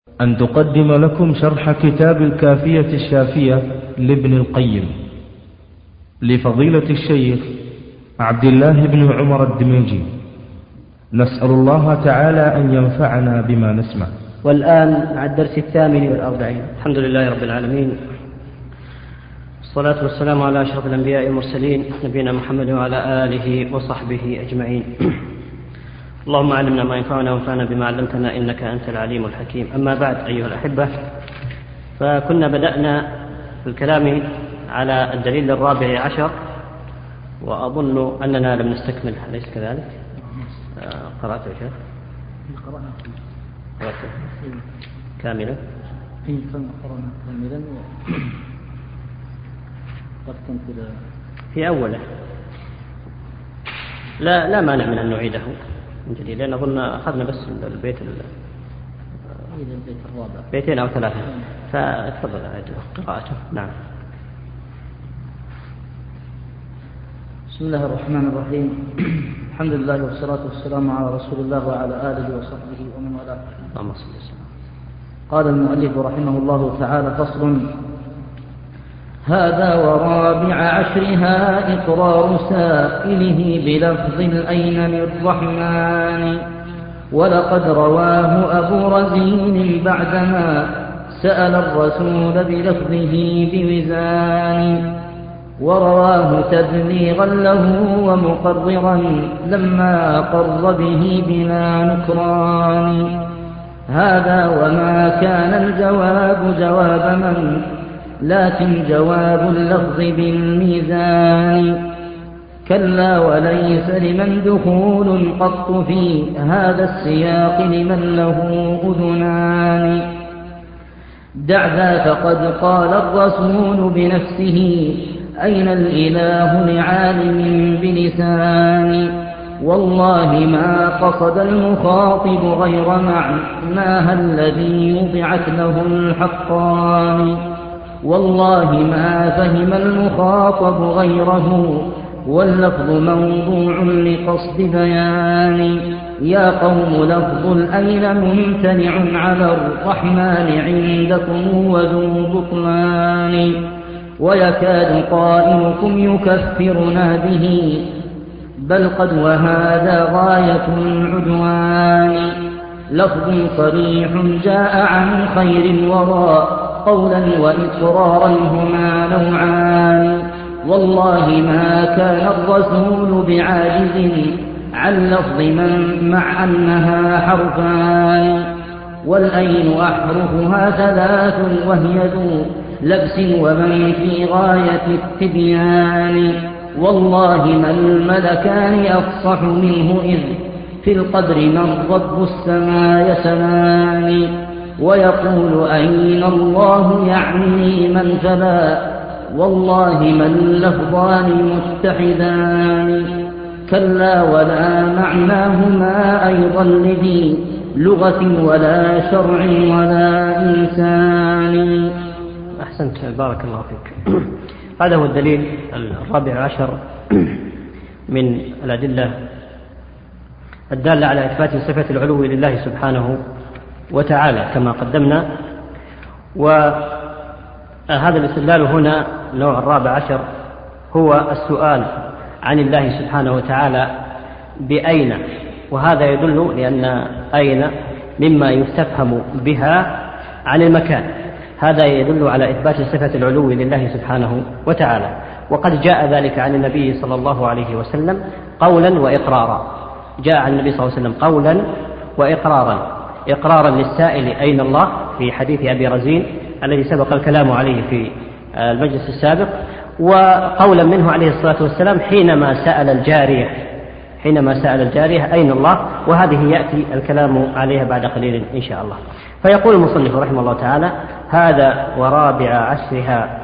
أن تقدم لكم شرح كتاب الكافية الشافية لابن القيم لفضيلة الشيخ عبد الله بن عمر الدميجي. نسأل الله تعالى أن ينفعنا بما نسمع. والآن مع الدرس 48. الحمد لله رب العالمين، والصلاة والسلام على أشرف الأنبياء والمرسلين نبينا محمد وعلى آله وصحبه أجمعين. اللهم علمنا ما ينفعنا وانفعنا بما علمتنا إنك أنت العليم الحكيم. أما بعد أيها الأحبة، فكنا بدأنا في الكلام على الدليل 14، وأظن أننا لم نستكمل، أليس كذلك؟ قرأته يا شيخ؟ قرأته كاملا؟ قرأنا كاملا في أوله. لا مانع من أن نعيده من جديد، لأن أظن أخذنا بس البيت الرابع، بيتين أو ثلاثة، فتفضل قراءته. نعم. بسم الله الرحمن الرحيم. الحمد لله والصلاة والسلام على رسول الله وعلى آله وصحبه ومن والاه. اللهم صل وسلم. قال المؤلف رحمه الله تعالى: فصل: هذا ورابع عشرها إقرار سائله بلفظ الأين للرحمن، ولقد رواه أبو رزين بعدما سأل الرسول بلفظه بوزان، ورواه تبليغا له ومقررا لما أقر به بلا نكران. هذا وما كان الجواب جواب من، لكن جواب اللفظ بالميزان. كلا وليس لمن دخول قط في هذا السياق لمن له أذنان. دع ذا فقد قال الرسول بنفسه أين الإله لعالم بلسان. والله ما قصد المخاطب غير معناها الذي وضعت له الحقان. والله ما فهم المخاطب غيره واللفظ موضوع لقصد بيان. يا قوم لفظ الأين ممتنع على الرحمن عندكم وذو بطلان. ويكاد قائلكم يكفرنا به، بل قد وهذا غاية العدوان. لفظ صريح جاء عن خير الورى قولا وإقرارا هما نوعان. والله ما كان الرسول بعاجز عن لفظ من مع أنها حرفان. والأين أحرفها 3 وهي ذو لبس ومن في غاية التبيان. والله ما الملكان أفصح منه إذ في القدر من رب السماء يسنان. ويقول أين الله يعني من فلا، والله ما اللفظان متحدان. كلا ولا معناهما أيضا لذي لغة ولا شرع ولا إنسان. أحسنت، بارك الله فيك. هذا هو الدليل 14 من الأدلة الدالة على إثبات صفة العلو لله سبحانه وتعالى كما قدمنا. وهذا الاستدلال هنا النوع 14 هو السؤال عن الله سبحانه وتعالى بأين، وهذا يدل لأن أين مما يستفهم بها عن المكان، هذا يدل على إثبات صفة العلو لله سبحانه وتعالى. وقد جاء ذلك عن النبي صلى الله عليه وسلم قولا وإقرارا. جاء عن النبي صلى الله عليه وسلم قولا وإقرارا، إقرارا للسائل أين الله في حديث أبي رزين الذي سبق الكلام عليه في المجلس السابق، وقولا منه عليه الصلاة والسلام حينما سأل الجارية أين الله، وهذه يأتي الكلام عليها بعد قليل إن شاء الله. فيقول المصنف رحمه الله تعالى: هذا ورابع عشرها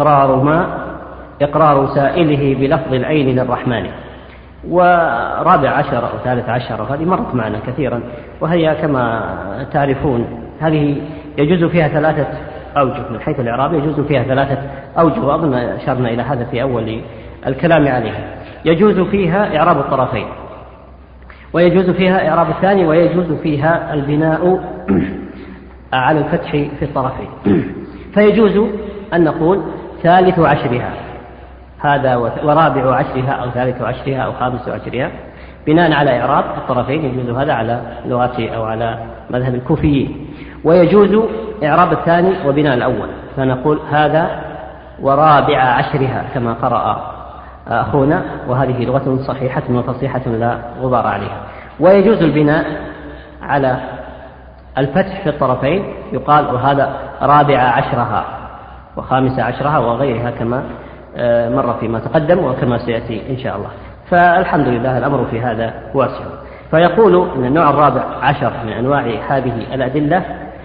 إقرار سائله بلفظ العين للرحمن. ورابع عشر أو 13 هذه مرت معنا كثيرا، وهي كما تعرفون هذه يجوز فيها 3 أوجه من حيث الإعراب، يجوز فيها 3 أوجه، وأظن أشرنا إلى هذا في أول الكلام عليها. يجوز فيها إعراب الطرفين، ويجوز فيها إعراب الثاني، ويجوز فيها البناء على الفتح في الطرفين. فيجوز أن نقول ثالث عشرها هذا ورابع عشرها أو ثالث عشرها أو خامس عشرها بناء على إعراب الطرفين. يجوز هذا على لغة أو على مذهب الكوفيين. ويجوز إعراب الثاني وبناء الأول، فنقول هذا ورابع عشرها كما قرأ أخونا، وهذه لغة صحيحة وفصيحة لا غبار عليها. ويجوز البناء على الفتح في الطرفين، يقال وهذا رابع عشرها وخامس عشرها وغيرها كما مر فيما تقدم وكما سيأتي إن شاء الله. فالحمد لله الأمر في هذا واسع. فيقول إن النوع الرابع عشر من أنواع هذه الأدلة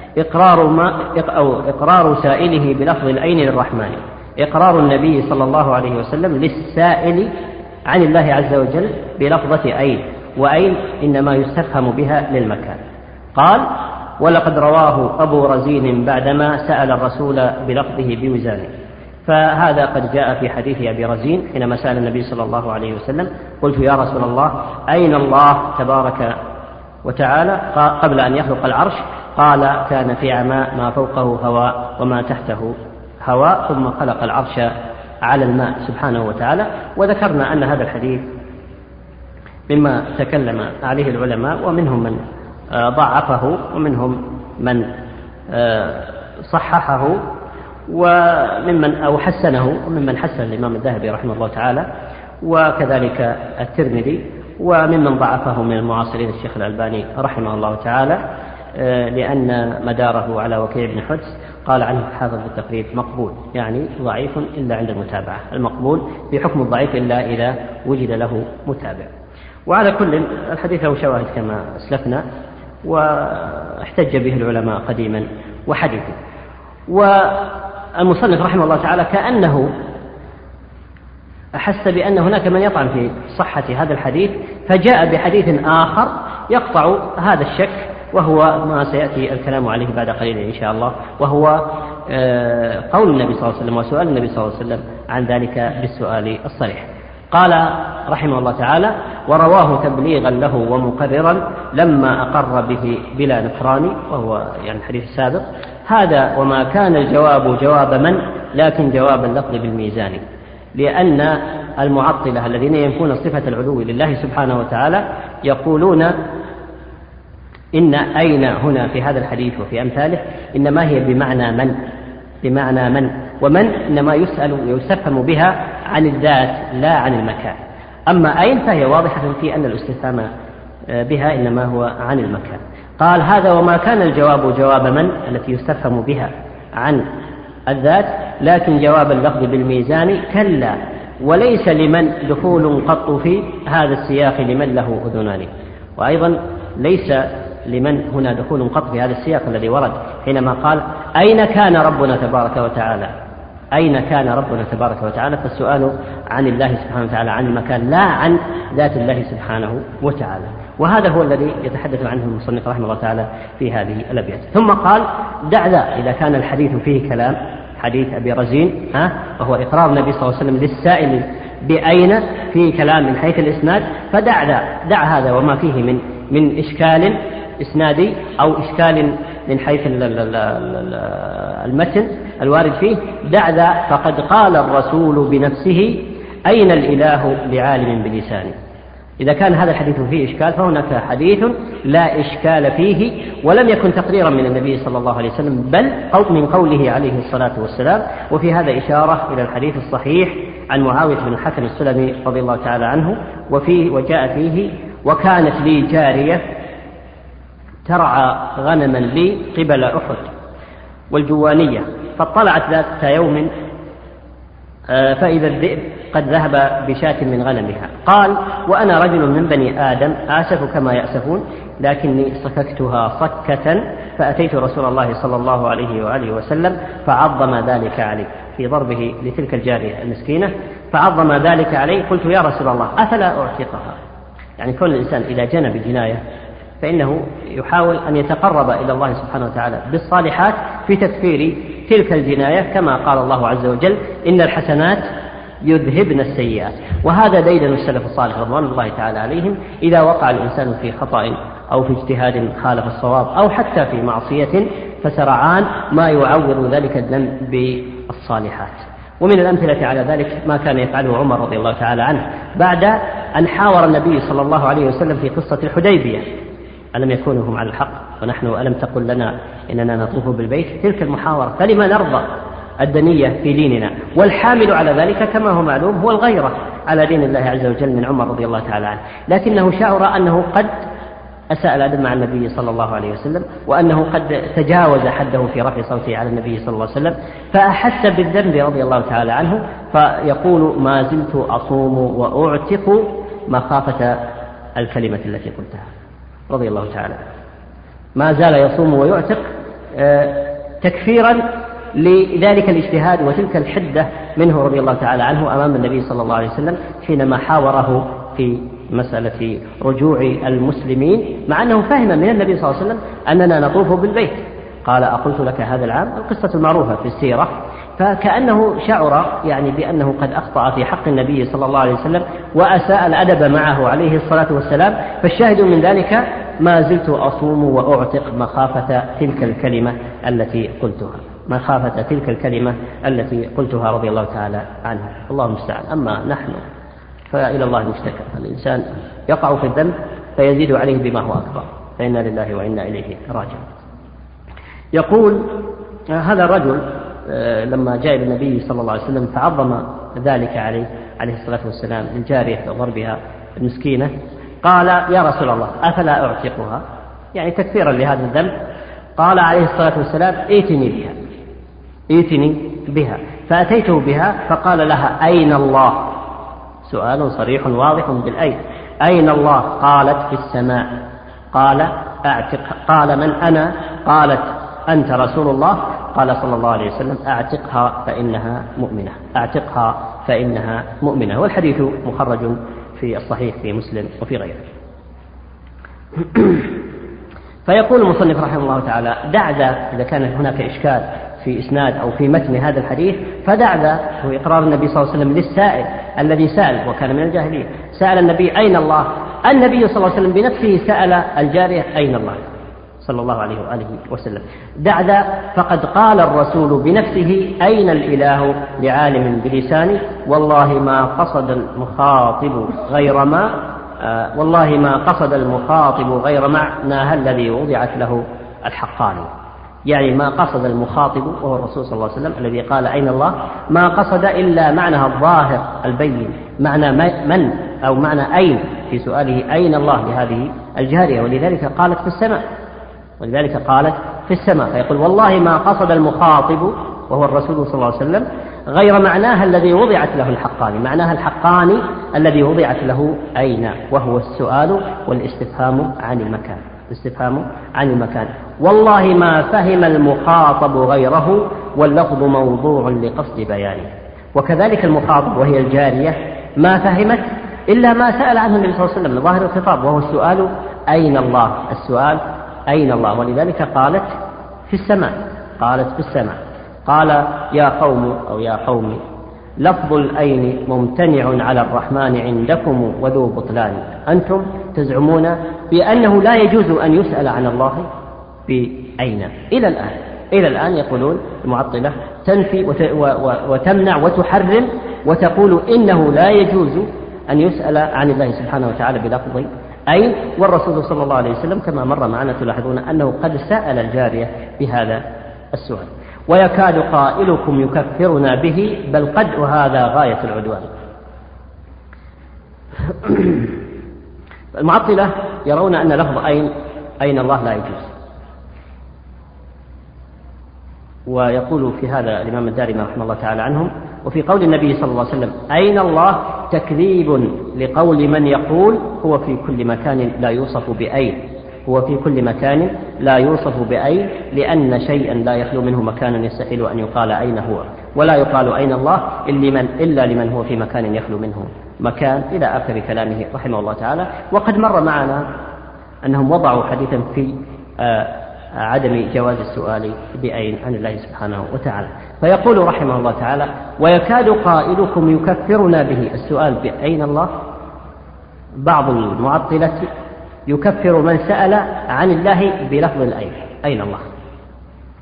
إقرار سائله بلفظ الأين للرحمن، إقرار النبي صلى الله عليه وسلم للسائل عن الله عز وجل بلفظة أين، وأين إنما يستفهم بها للمكان. قال ولقد رواه أبو رزين بعدما سأل الرسول بلفظه بوزانه. فهذا قد جاء في حديث أبي رزين حينما سأل النبي صلى الله عليه وسلم قلت يا رسول الله أين الله تبارك وتعالى قبل أن يخلق العرش؟ قال كان في عماء ما فوقه هواء وما تحته هواء ثم خلق العرش على الماء سبحانه وتعالى. وذكرنا أن هذا الحديث مما تكلم عليه العلماء، ومنهم من ضعفه ومنهم من صححه وممن أو حسنه وممن حسن الإمام الذهبي رحمه الله تعالى، وكذلك الترمذي، وممن ضعفه من المعاصرين الشيخ الألباني رحمه الله تعالى، لأن مداره على وكيع بن حدس قال عنه حافظ التقريب مقبول، يعني ضعيف إلا عند المتابعة، المقبول بحكم الضعيف إلا إذا وجد له متابع. وعلى كل الحديث له شواهد كما أسلفنا، واحتج به العلماء قديما وحديثا. والمصنف رحمه الله تعالى كأنه أحس بأن هناك من يطعن في صحة هذا الحديث، فجاء بحديث آخر يقطع هذا الشك، وهو ما سيأتي الكلام عليه بعد قليل إن شاء الله، وهو قول النبي صلى الله عليه وسلم وسؤال النبي صلى الله عليه وسلم عن ذلك بالسؤال الصريح. قال رحمه الله تعالى ورواه تبليغا له ومقررا لما أقر به بلا نكران، وهو يعني الحديث السابق. هذا وما كان الجواب جواب من، لكن جواب اللفظ بالميزان، لأن المعطلة الذين ينفون صفة العلو لله سبحانه وتعالى يقولون إن أين هنا في هذا الحديث وفي أمثاله إنما هي بمعنى من، ومن إنما يستفهم بها عن الذات لا عن المكان. أما أين فهي واضحة في أن الاستفهام بها إنما هو عن المكان. قال هذا وما كان الجواب جواب من التي يستفهم بها عن الذات، لكن جواب اللفظ بالميزان كلا، وليس لمن دخول قط في هذا السياق لمن له أذنان. وأيضا ليس لمن هنا دخول قط في هذا السياق الذي ورد حينما قال أين كان ربنا تبارك وتعالى، أين كان ربنا تبارك وتعالى، فالسؤال عن الله سبحانه وتعالى عن المكان لا عن ذات الله سبحانه وتعالى. وهذا هو الذي يتحدث عنه المصنف رحمه الله تعالى في هذه الأبيات. ثم قال دع ذا، إذا كان الحديث فيه كلام حديث أبي رزين وهو إقرار النبي صلى الله عليه وسلم للسائل بأين في كلام من حيث الإسناد، فدع ذا، دع هذا وما فيه من إشكال إسنادي أو إشكال من حيث المتن الوارد فيه، دع ذا فقد قال الرسول بنفسه أين الإله لعالم بلسانه. إذا كان هذا الحديث فيه إشكال فهناك حديث لا إشكال فيه ولم يكن تقريرا من النبي صلى الله عليه وسلم، بل من قوله عليه الصلاة والسلام. وفي هذا إشارة إلى الحديث الصحيح عن معاوية بن الحكم السلمي رضي الله تعالى عنه، وجاء فيه وكانت لي جارية ترعى غنما لي قبل أحد والجوانية، فاطلعت ذات يوم فإذا الذئب قد ذهب بشاة من غنمها. قال وأنا رجل من بني آدم آسف كما يأسفون، لكني صككتها صكة فأتيت رسول الله صلى الله عليه وآله وسلم فعظم ذلك علي، في ضربه لتلك الجارية المسكينة، فعظم ذلك علي. قلت يا رسول الله أفلا أعتقها؟ يعني كل الإنسان إذا جنى بجناية فإنه يحاول أن يتقرب إلى الله سبحانه وتعالى بالصالحات في تكفير تلك الجناية، كما قال الله عز وجل إن الحسنات يذهبن السيئات. وهذا ديدن السلف الصالح رضوان الله تعالى عليهم، إذا وقع الإنسان في خطأ أو في اجتهاد خالف الصواب أو حتى في معصية فسرعان ما يعوض ذلك الذنب بالصالحات. ومن الأمثلة على ذلك ما كان يفعله عمر رضي الله تعالى عنه بعد أن حاور النبي صلى الله عليه وسلم في قصة الحديبية: ألم يكونوا هم على الحق ونحن ألم تقل لنا إننا نطوف بالبيت؟ تلك المحاورة. فلما نرضى الدنية في ديننا؟ والحامل على ذلك كما هو معلوم هو الغيرة على دين الله عز وجل من عمر رضي الله تعالى عنه، لكنه شعر أنه قد أساء الأدب مع النبي صلى الله عليه وسلم، وأنه قد تجاوز حده في رفع صوته على النبي صلى الله عليه وسلم، فأحس بالذنب رضي الله تعالى عنه، فيقول: ما زلت أصوم وأعتق مخافة الكلمة التي قلتها، رضي الله تعالى. ما زال يصوم ويعتق تكفيرا لذلك الاجتهاد وتلك الحدة منه رضي الله تعالى عنه أمام النبي صلى الله عليه وسلم حينما حاوره في مسألة رجوع المسلمين، مع أنه فهم من النبي صلى الله عليه وسلم أننا نطوف بالبيت. قال: أقلت لك هذا العام؟ القصة المعروفة في السيرة. فكأنه شعر يعني بأنه قد أخطأ في حق النبي صلى الله عليه وسلم وأساء الأدب معه عليه الصلاة والسلام. فالشاهد من ذلك: ما زلت أصوم وأعتق مخافة تلك الكلمة التي قلتها، مخافة تلك الكلمة التي قلتها رضي الله تعالى عنه. الله المستعان. أما نحن فإلى الله المشتكى. الإنسان يقع في الذنب فيزيد عليه بما هو أكبر، فإنا لله وإنا إليه راجعون. يقول هذا الرجل لما جاء إلى النبي صلى الله عليه وسلم فعظم ذلك عليه الصلاة والسلام الجارية وضربها المسكينة، قال: يا رسول الله أفلا أعتقها؟ يعني تكفيرا لهذا الذنب. قال عليه الصلاة والسلام: ائتني بها. فأتيته بها فقال لها: أين الله؟ سؤال صريح واضح بالأين. أين الله؟ قالت: في السماء. قال: أعتق. قال: من أنا؟ قالت: أنت رسول الله. قال صلى الله عليه وسلم: أعتقها فإنها مؤمنة، أعتقها فإنها مؤمنة. والحديث مخرج في الصحيح في مسلم وفي غيره. فيقول المصنف رحمه الله تعالى: دع ذا، إذا كان هناك إشكال في إسناد أو في متن هذا الحديث فدع ذا، هو إقرار النبي صلى الله عليه وسلم للسائل الذي سأل وكان من الجاهلين، سأل النبي: أين الله؟ النبي صلى الله عليه وسلم بنفسه سأل الجارية: أين الله؟ صلى الله عليه وآله وسلم. دع ذا، فقد قال الرسول بنفسه: أين الإله لعالم بلسانه؟ والله ما قصد المخاطب غير معناها الذي وضعت له الحقان. يعني ما قصد المخاطب وهو الرسول صلى الله عليه وسلم الذي قال: أين الله؟ ما قصد إلا معناها الظاهر البين، معنى من أو معنى أين في سؤاله: أين الله لهذه الجارية؟ ولذلك قالت في السماء. فيقول: والله ما قصد المخاطب وهو الرسول صلى الله عليه وسلم غير معناها الذي وضعت له الحقان، معناها الحقان الذي وضعت له أين، وهو السؤال والاستفهام عن المكان. والله ما فهم المخاطب غيره، واللفظ موضوع لقصد بيانه. وكذلك المخاطب وهي الجارية ما فهمت إلا ما سأل عنه النبي صلى الله عليه وسلم ظاهر الخطاب، وهو السؤال: أين الله؟ السؤال: أين الله؟ ولذلك قالت في السماء. قال: يا قوم لفظ الأين ممتنع على الرحمن عندكم وذو بطلان. أنتم تزعمون بأنه لا يجوز أن يسأل عن الله بأين. إلى الآن يقولون المعطلة تنفي وتمنع وتحرم وتقول إنه لا يجوز أن يسأل عن الله سبحانه وتعالى بلفظ أين. والرسول صلى الله عليه وسلم كما مر معنا تلاحظون أنه قد سأل الجارية بهذا السؤال. ويكاد قائلكم يكفرنا به، بل قد وهذا غاية العدوان. المعطلة يرون أن لفظ أين الله لا يجوز، ويقول في هذا الإمام الدارمي رحمه الله تعالى عنهم: وفي قول النبي صلى الله عليه وسلم أين الله تكذيب لقول من يقول هو في كل مكان لا يوصف بأين، لأن شيئا لا يخلو منه مكان يستحيل أن يقال أين هو، ولا يقال أين الله إلا لمن هو في مكان يخلو منه مكان، إلى آخر كلامه رحمه الله تعالى. وقد مر معنا أنهم وضعوا حديثا في عدم جواز السؤال بأين عن الله سبحانه وتعالى. فيقول رحمه الله تعالى: ويكاد قائلكم يكفرنا به، السؤال بأين الله. بعض المعطلة يكفر من سأل عن الله بلفظ الأين، أين الله،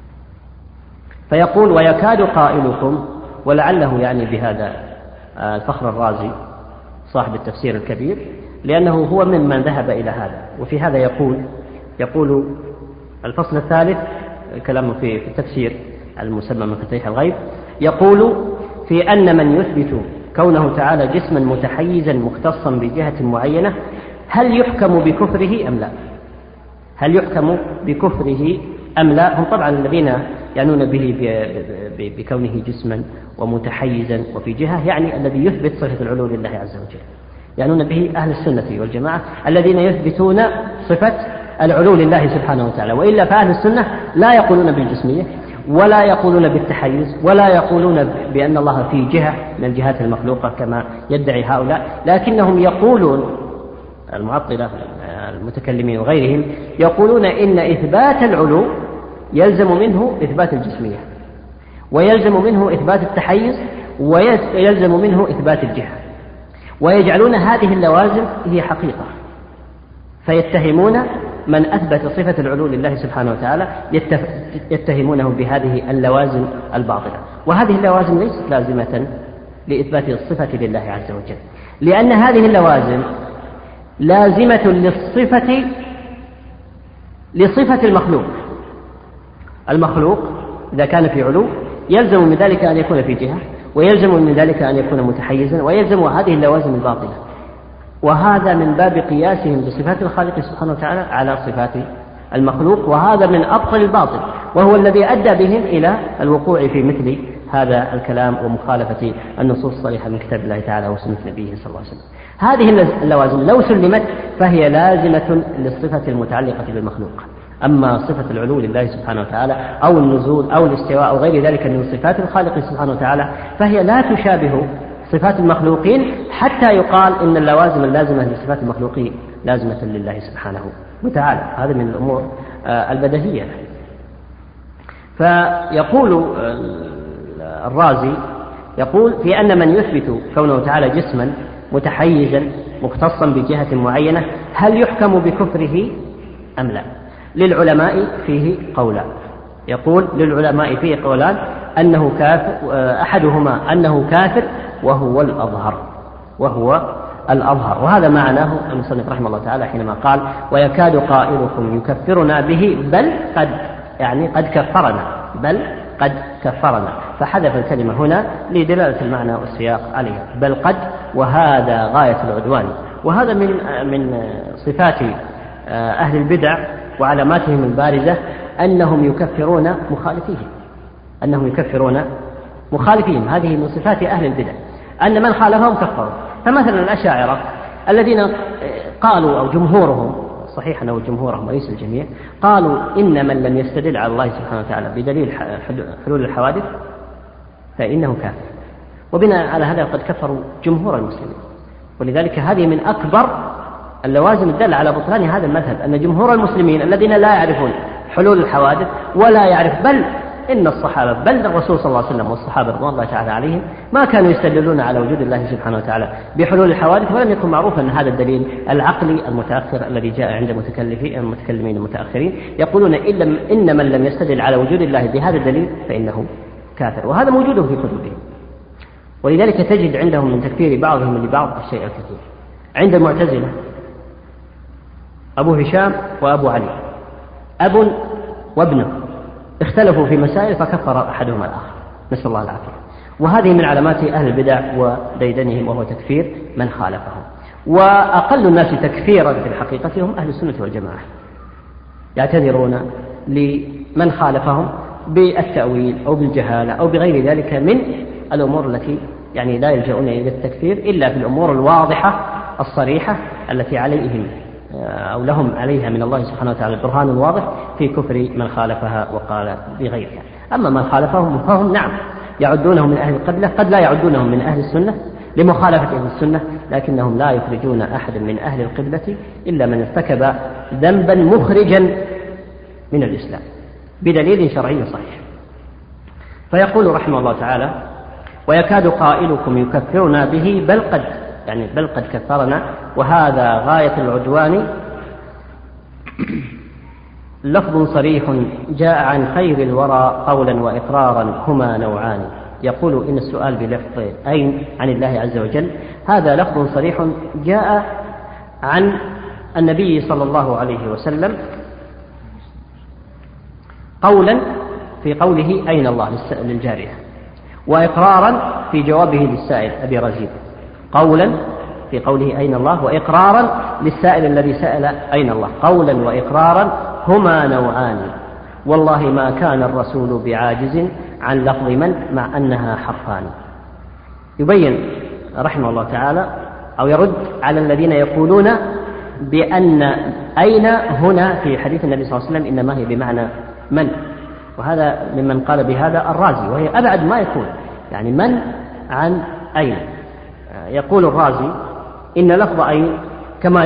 فيقول ويكاد قائلكم، ولعله يعني بهذا الفخر الرازي صاحب التفسير الكبير، لأنه هو ممن ذهب إلى هذا. وفي هذا يقول الفصل الثالث كلامه في التفسير المسمى مفاتيح الغيب، يقول في أن من يثبت كونه تعالى جسما متحيزا مختصا بجهة معينة هل يحكم بكفره أم لا؟ هل يحكم بكفره أم لا؟ هم طبعا الذين يعنون به بكونه جسما ومتحيزا وفي جهة، يعني الذي يثبت صفة العلو لله عز وجل، يعنون به أهل السنة والجماعة الذين يثبتون صفة العلو لله سبحانه وتعالى. وإلا فأهل السنة لا يقولون بالجسمية ولا يقولون بالتحيز ولا يقولون بأن الله في جهة من الجهات المخلوقة كما يدعي هؤلاء، لكنهم يقولون المعطلة المتكلمين وغيرهم يقولون إن إثبات العلو يلزم منه إثبات الجسمية، ويلزم منه إثبات التحيز، ويلزم منه إثبات الجهة، ويجعلون هذه اللوازم هي حقيقة، فيتهمون من أثبت صفة العلو لله سبحانه وتعالى يتهمونه بهذه اللوازم الباطلة. وهذه اللوازم ليست لازمة لإثبات الصفة لله عز وجل، لأن هذه اللوازم لازمة لصفة المخلوق. المخلوق إذا كان في علو يلزم من ذلك أن يكون في جهة، ويلزم من ذلك أن يكون متحيزا، ويلزم هذه اللوازم الباطلة. وهذا من باب قياسهم بصفات الخالق سبحانه وتعالى على صفات المخلوق، وهذا من أبطل الباطل، وهو الذي أدى بهم إلى الوقوع في مثل هذا الكلام ومخالفة النصوص الصريحة من كتاب الله تعالى وسنة نبيه صلى الله عليه وسلم. هذه اللوازم لو سلمت فهي لازمة للصفة المتعلقة بالمخلوق. أما صفة العلو لله سبحانه وتعالى أو النزول أو الاستواء أو غير ذلك من صفات الخالق سبحانه وتعالى فهي لا تشابه صفات المخلوقين حتى يقال إن اللوازم اللازمة لصفات المخلوقين لازمة لله سبحانه وتعالى. هذا من الأمور البديهية. فيقول الرازي يقول في أن من يثبت كونه تعالى جسما متحيزا مختصا بجهة معينة هل يحكم بكفره أم لا؟ للعلماء فيه قولان. يقول للعلماء فيه قولان، أنه كافر، أحدهما أنه كافر وهو الأظهر، وهذا معناه المصنف رحمه الله تعالى حينما قال ويكاد قائلكم يكفرنا به بل قد، يعني قد كفرنا، بل قد كفرنا، فحذف الكلمة هنا لدلالة المعنى والسياق عليها، بل قد، وهذا غاية العدوان. وهذا من صفات أهل البدع وعلاماتهم البارزة أنهم يكفرون مخالفين، هذه من صفات أهل البدع أن من خالفهم كفروا. فمثلا الأشاعرة الذين قالوا، أو جمهورهم، صحيح أنه جمهورهم وليس الجميع، قالوا إن من لم يستدل على الله سبحانه وتعالى بدليل حلول الحوادث فإنه كافر، وبناء على هذا قد كفروا جمهور المسلمين. ولذلك هذه من أكبر اللوازم الدالة على بطلان هذا المذهب، أن جمهور المسلمين الذين لا يعرفون حلول الحوادث ولا يعرف، بل إن الصحابة، بل الرسول صلى الله عليه وسلم والصحابة رضوان الله تعالى عليهم ما كانوا يستدلون على وجود الله سبحانه وتعالى بحلول الحوادث، ولم يكن معروفا أن هذا الدليل العقلي المتأخر الذي جاء عند المتكلمين المتأخرين، يقولون إن من لم يستدل على وجود الله بهذا الدليل فإنه كافر، وهذا موجود في كتبهم. ولذلك تجد عندهم من تكفير بعضهم لبعض الشيء الكثير. عند المعتزلة أبو هشام وأبو علي، أب وابنه، اختلفوا في مسائل فكفر أحدهما الآخر، نسأل الله العافية. وهذه من علامات أهل البدع وديدنهم، وهو تكفير من خالفهم. وأقل الناس تكفيرا في الحقيقة هم أهل السنة والجماعة، يعتذرون لمن خالفهم بالتأويل أو بالجهالة أو بغير ذلك من الأمور التي يعني لا يلجؤون إلى التكفير إلا في الأمور الواضحة الصريحة التي عليهم أو لهم عليها من الله سبحانه وتعالى برهان واضح في كفر من خالفها وقال بغيرها. أما من خالفهم فهم نعم يعدونهم من أهل القبلة، قد لا يعدونهم من أهل السنة لمخالفة أهل السنة، لكنهم لا يخرجون أحدا من أهل القبلة إلا من ارتكب ذنبا مخرجا من الإسلام بدليل شرعي صحيح. فيقول رحمه الله تعالى ويكاد قائلكم يكفرنا به بل قد، يعني بل قد كفرنا، وهذا غاية العدوان لفظ صريح جاء عن خير الورى قولا وإقرارا هما نوعان. يقول إن السؤال بلفظ أين عن الله عز وجل هذا لفظ صريح جاء عن النبي صلى الله عليه وسلم قولا في قوله أين الله للجارية، وإقرارا في جوابه للسائل أبي رزين، قولا في قوله أين الله، وإقرارا للسائل الذي سأل أين الله. قولا وإقرارا هما نوعان، والله ما كان الرسول بعاجز عن لفظ من مع أنها حرفان. يبين رحمه الله تعالى أو يرد على الذين يقولون بأن أين هنا في حديث النبي صلى الله عليه وسلم إنما هي بمعنى من، وهذا ممن قال بهذا الرازي، وهي أبعد ما يكون، يعني من عن أين. يقول الرازي إن لفظ أين كما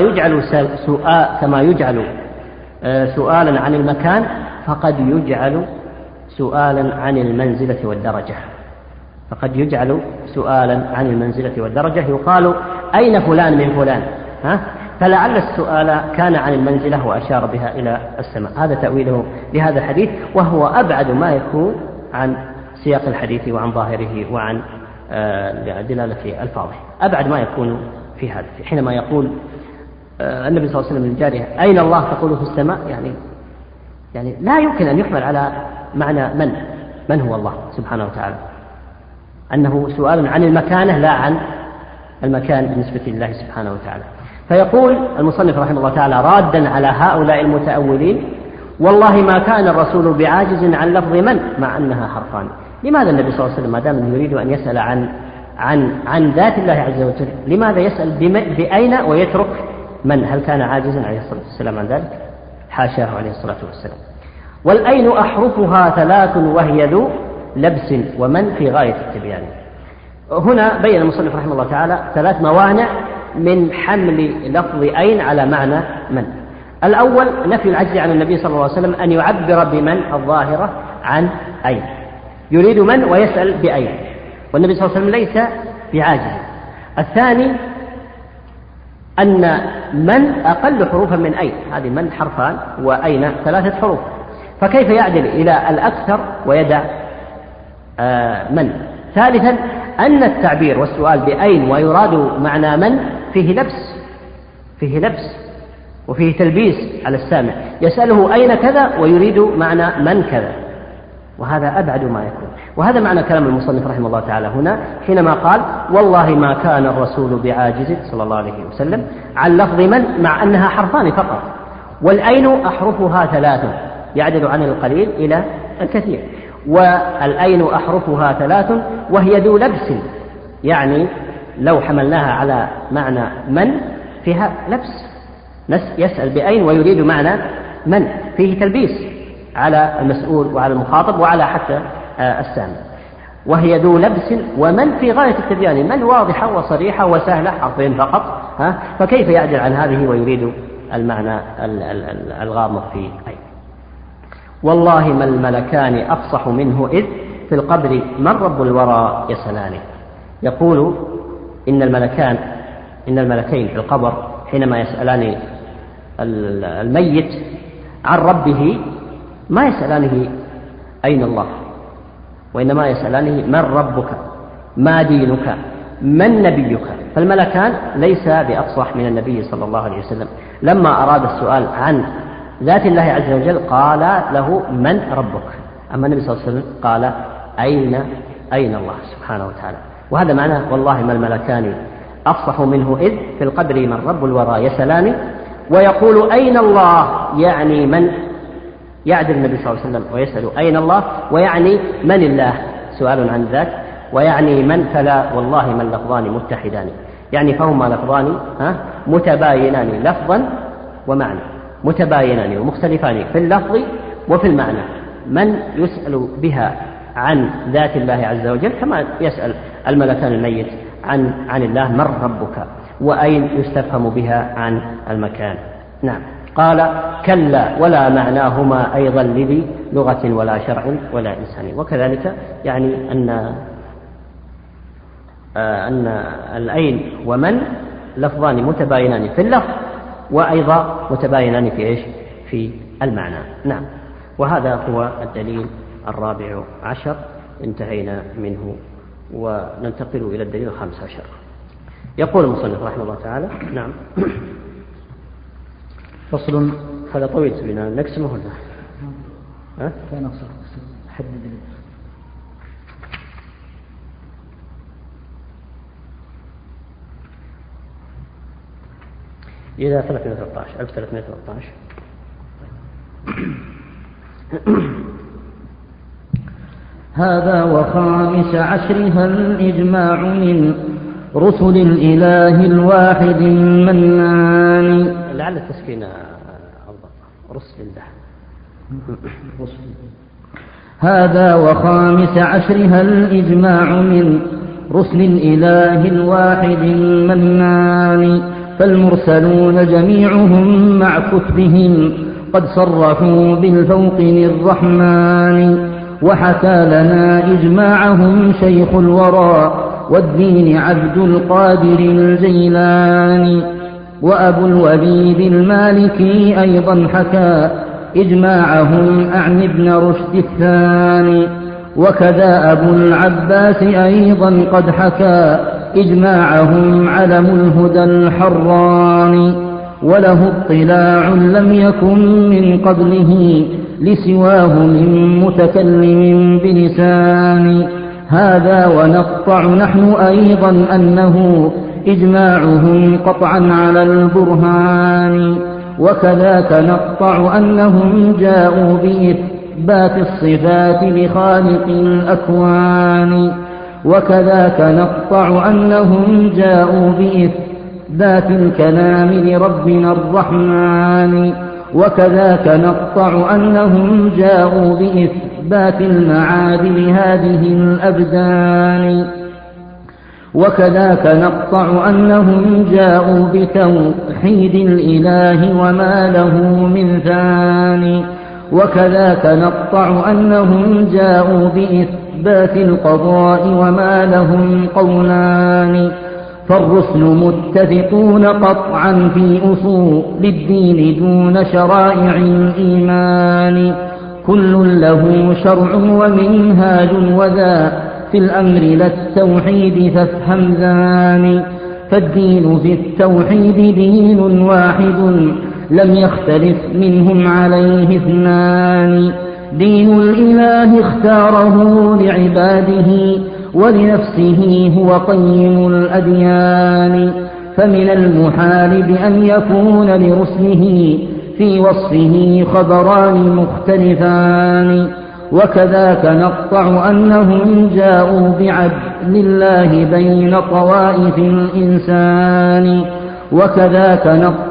يجعل سؤالا عن المكان فقد يجعل سؤالا عن المنزلة والدرجة، فقد يجعل سؤالا عن المنزلة والدرجة. يقال أين فلان من فلان، فلعل السؤال كان عن المنزلة وأشار بها إلى السماء. هذا تأويله لهذا الحديث، وهو أبعد ما يكون عن سياق الحديث وعن ظاهره وعن دلالة ألفاظه، أبعد ما يكون في هذا. حينما يقول النبي صلى الله عليه وسلم للجارية أين الله تقول في السماء، يعني لا يمكن أن يحمل على معنى من هو الله سبحانه وتعالى، أنه سؤال عن المكانة لا عن المكان بالنسبة لله سبحانه وتعالى. فيقول المصنف رحمه الله تعالى رادا على هؤلاء المتأولين والله ما كان الرسول بعاجز عن لفظ من مع أنها حرفان. لماذا النبي صلى الله عليه وسلم ما دام يريد أن يسأل عن ذات الله عز وجل لماذا يسأل بأين ويترك من؟ هل كان عاجزا عليه الصلاة والسلام عن ذلك؟ حاشاه عليه الصلاة والسلام. والأين أحرفها 3 وهي ذو لبس ومن في غاية التبيان. هنا بين المصنف رحمه الله تعالى 3 موانع من حمل لفظ أين على معنى من. الأول نفي العجز عن النبي صلى الله عليه وسلم أن يعبر بمن الظاهرة عن أين، يريد من ويسأل بأين، والنبي صلى الله عليه وسلم ليس بعاجز. الثاني أن من أقل حروفا من أين، هذه من حرفان وأين 3 حروف، فكيف يعدل إلى الأكثر ويدع من. ثالثا أن التعبير والسؤال بأين ويراد معنى من فيه لبس وفيه تلبيس على السامع، يسأله أين كذا ويريد معنى من كذا، وهذا أبعد ما يكون. وهذا معنى كلام المصنف رحمه الله تعالى هنا حينما قال والله ما كان الرسول بعاجز صلى الله عليه وسلم عن لفظ من مع أنها حرفان فقط، والأين أحرفها 3 يعدل عن القليل إلى الكثير، والأين أحرفها 3 وهي ذو لبس، يعني لو حملناها على معنى من فيها لبس، يسأل بأين ويريد معنى من، فيه تلبيس على المسؤول وعلى المخاطب وعلى حتى السامع. وهي ذو لبس ومن في غاية التبيان، من واضحة وصريحة وسهلة، حرفين فقط، فكيف يعدل عن هذه ويريد المعنى الغامض في أين. والله ما الملكان أفصح منه إذ في القبر من رب الورى يسألان. يقول إن الملكين في القبر حينما يسألان الميت عن ربه ما يسألانه أين الله، وإنما يسألانه من ربك، ما دينك، من نبيك. فالملكان ليس بأفصح من النبي صلى الله عليه وسلم. لما أراد السؤال عن ذات الله عز وجل قال له من ربك، أما النبي صلى الله عليه وسلم قال أين الله سبحانه وتعالى. وهذا معناه والله ما الملكان أفصح منه إذ في القبر من رب الورى يسألان. ويقول أين الله يعني من، يعدل النبي صلى الله عليه وسلم ويسأل أين الله، ويعني من الله سؤال عن ذات، ويعني من فلا والله من لفظان متحدان، يعني فهما لفظان متباينان لفظا ومعنى، متباينان ومختلفان في اللفظ وفي المعنى. من يسأل بها عن ذات الله عز وجل كما يسأل الملكان الميت عن الله من ربك، وأين يستفهم بها عن المكان. نعم. قال كلا ولا معناهما أيضا لذي لغة ولا شرع ولا إنسان. وكذلك يعني أن الأين ومن لفظان متباينان في اللفظ وأيضا متباينان في إيش؟ في المعنى. نعم. وهذا هو الدليل 14 انتهينا منه، وننتقل إلى الدليل 15. يقول المصنف رحمه الله تعالى: نعم. فصل. هذا طويل بنا نقسمه ولا؟ كان أقصر حدد إلى 313 1313. هذا وخامس عشرها الإجماع من رسل الإله الواحد المنان. لعل التسكين أفضل. رسل الله. هذا وخامس عشرها الإجماع من رسل الإله الواحد المنان، فالمرسلون جميعهم مع كتبهم قد صرحوا بالفوق للرحمن، وحكى لنا إجماعهم شيخ الورى والدين عبد القادر الجيلاني، وأبو الوليد المالكي أيضا حكى إجماعهم أعني ابن رشد الثاني، وكذا أبو العباس أيضا قد حكى إجماعهم علم الهدى الحراني، وله اطلاع لم يكن من قبله لسواه من متكلم بلسان. هذا ونقطع نحن أيضا أنه إجماعهم قطعا على البرهان، وكذاك نقطع أنهم جاءوا بإثبات الصفات لخالق الأكوان، وكذاك نقطع أنهم جاءوا بإثبات الكلام لربنا الرحمن، وكذاك نقطع أنهم جاءوا بإثبات المعاد لهذه الأبدان، وكذاك نقطع أنهم جاءوا بتوحيد الإله وما له من ثاني، وكذاك نقطع أنهم جاءوا بإثبات القضاء وما لهم قولان، فالرسل متفقون قطعا في أصول الدين دون شرائع الإيمان، كل له شرع ومنهاج وذا في الأمر لا التوحيد فافهم ذاني، فالدين في التوحيد دين واحد لم يختلف منهم عليه اثنان، دين الإله اختاره لعباده ولنفسه هو قيم الأديان، فمن المحال بأن يكون لرسله في وصفه خبران مختلفان، وكذاك نقطع أنهم جاءوا بعدل الله بين طوائف الإنسان، وكذاك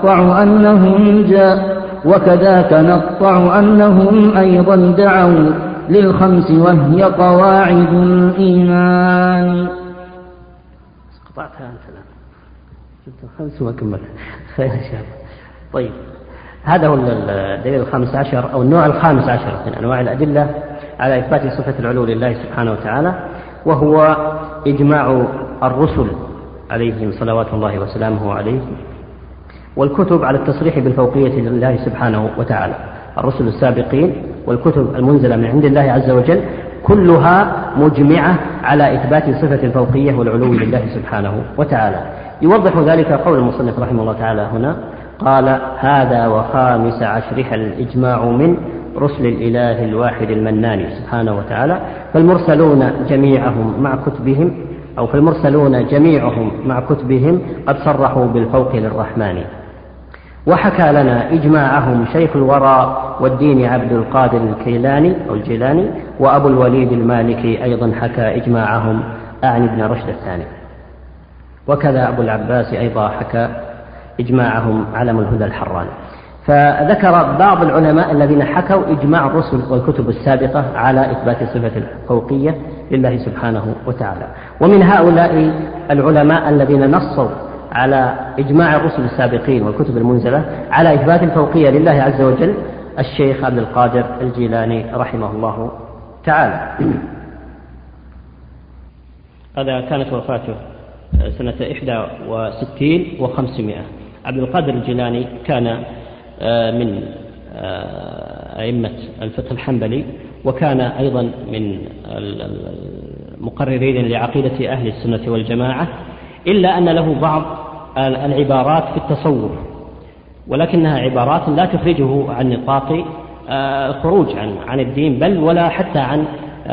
نقطع أنهم أيضا دعوا للخمس وهي قواعد الإيمان. قطعتها أنت الآن جبت الخمس وكمل خير إن شاء الله. طيب، هذا هو الدليل 15 أو النوع 15 من أنواع الأدلة على إثبات صفة العلو لله سبحانه وتعالى، وهو إجماع الرسل عليهم صلوات الله وسلامه عليه والكتب على التصريح بالفوقية لله سبحانه وتعالى. الرسل السابقين والكتب المنزلة من عند الله عز وجل كلها مجمعة على إثبات صفة الفوقية والعلو لله سبحانه وتعالى. يوضح ذلك قول المصنف رحمه الله تعالى هنا، قال: هذا وخامس عشرها الإجماع من رسل الإله الواحد المنان سبحانه وتعالى، فالمرسلون جميعهم مع كتبهم قد صرحوا بالفوق للرحمن، وحكى لنا إجماعهم شيخ الورى والدين عبد القادر الجيلاني، وأبو الوليد المالكي أيضا حكى إجماعهم أعني ابن رشد الثاني، وكذا أبو العباس أيضا حكى إجماعهم علم الهدى الحراني. فذكر بعض العلماء الذين حكوا إجماع الرسل والكتب السابقة على إثبات صفة الفوقية لله سبحانه وتعالى. ومن هؤلاء العلماء الذين نصوا على إجماع الرسل السابقين والكتب المنزلة على إثبات الفوقية لله عز وجل الشيخ عبد القادر الجيلاني رحمه الله تعالى. هذا كانت وفاته سنة 61 و500. عبد القادر الجيلاني كان من أئمة الفقه الحنبلي، وكان أيضا من المقررين لعقيدة أهل السنة والجماعة، إلا أن له بعض العبارات في التصوف، ولكنها عبارات لا تخرجه عن نطاق الخروج عن الدين، بل ولا حتى عن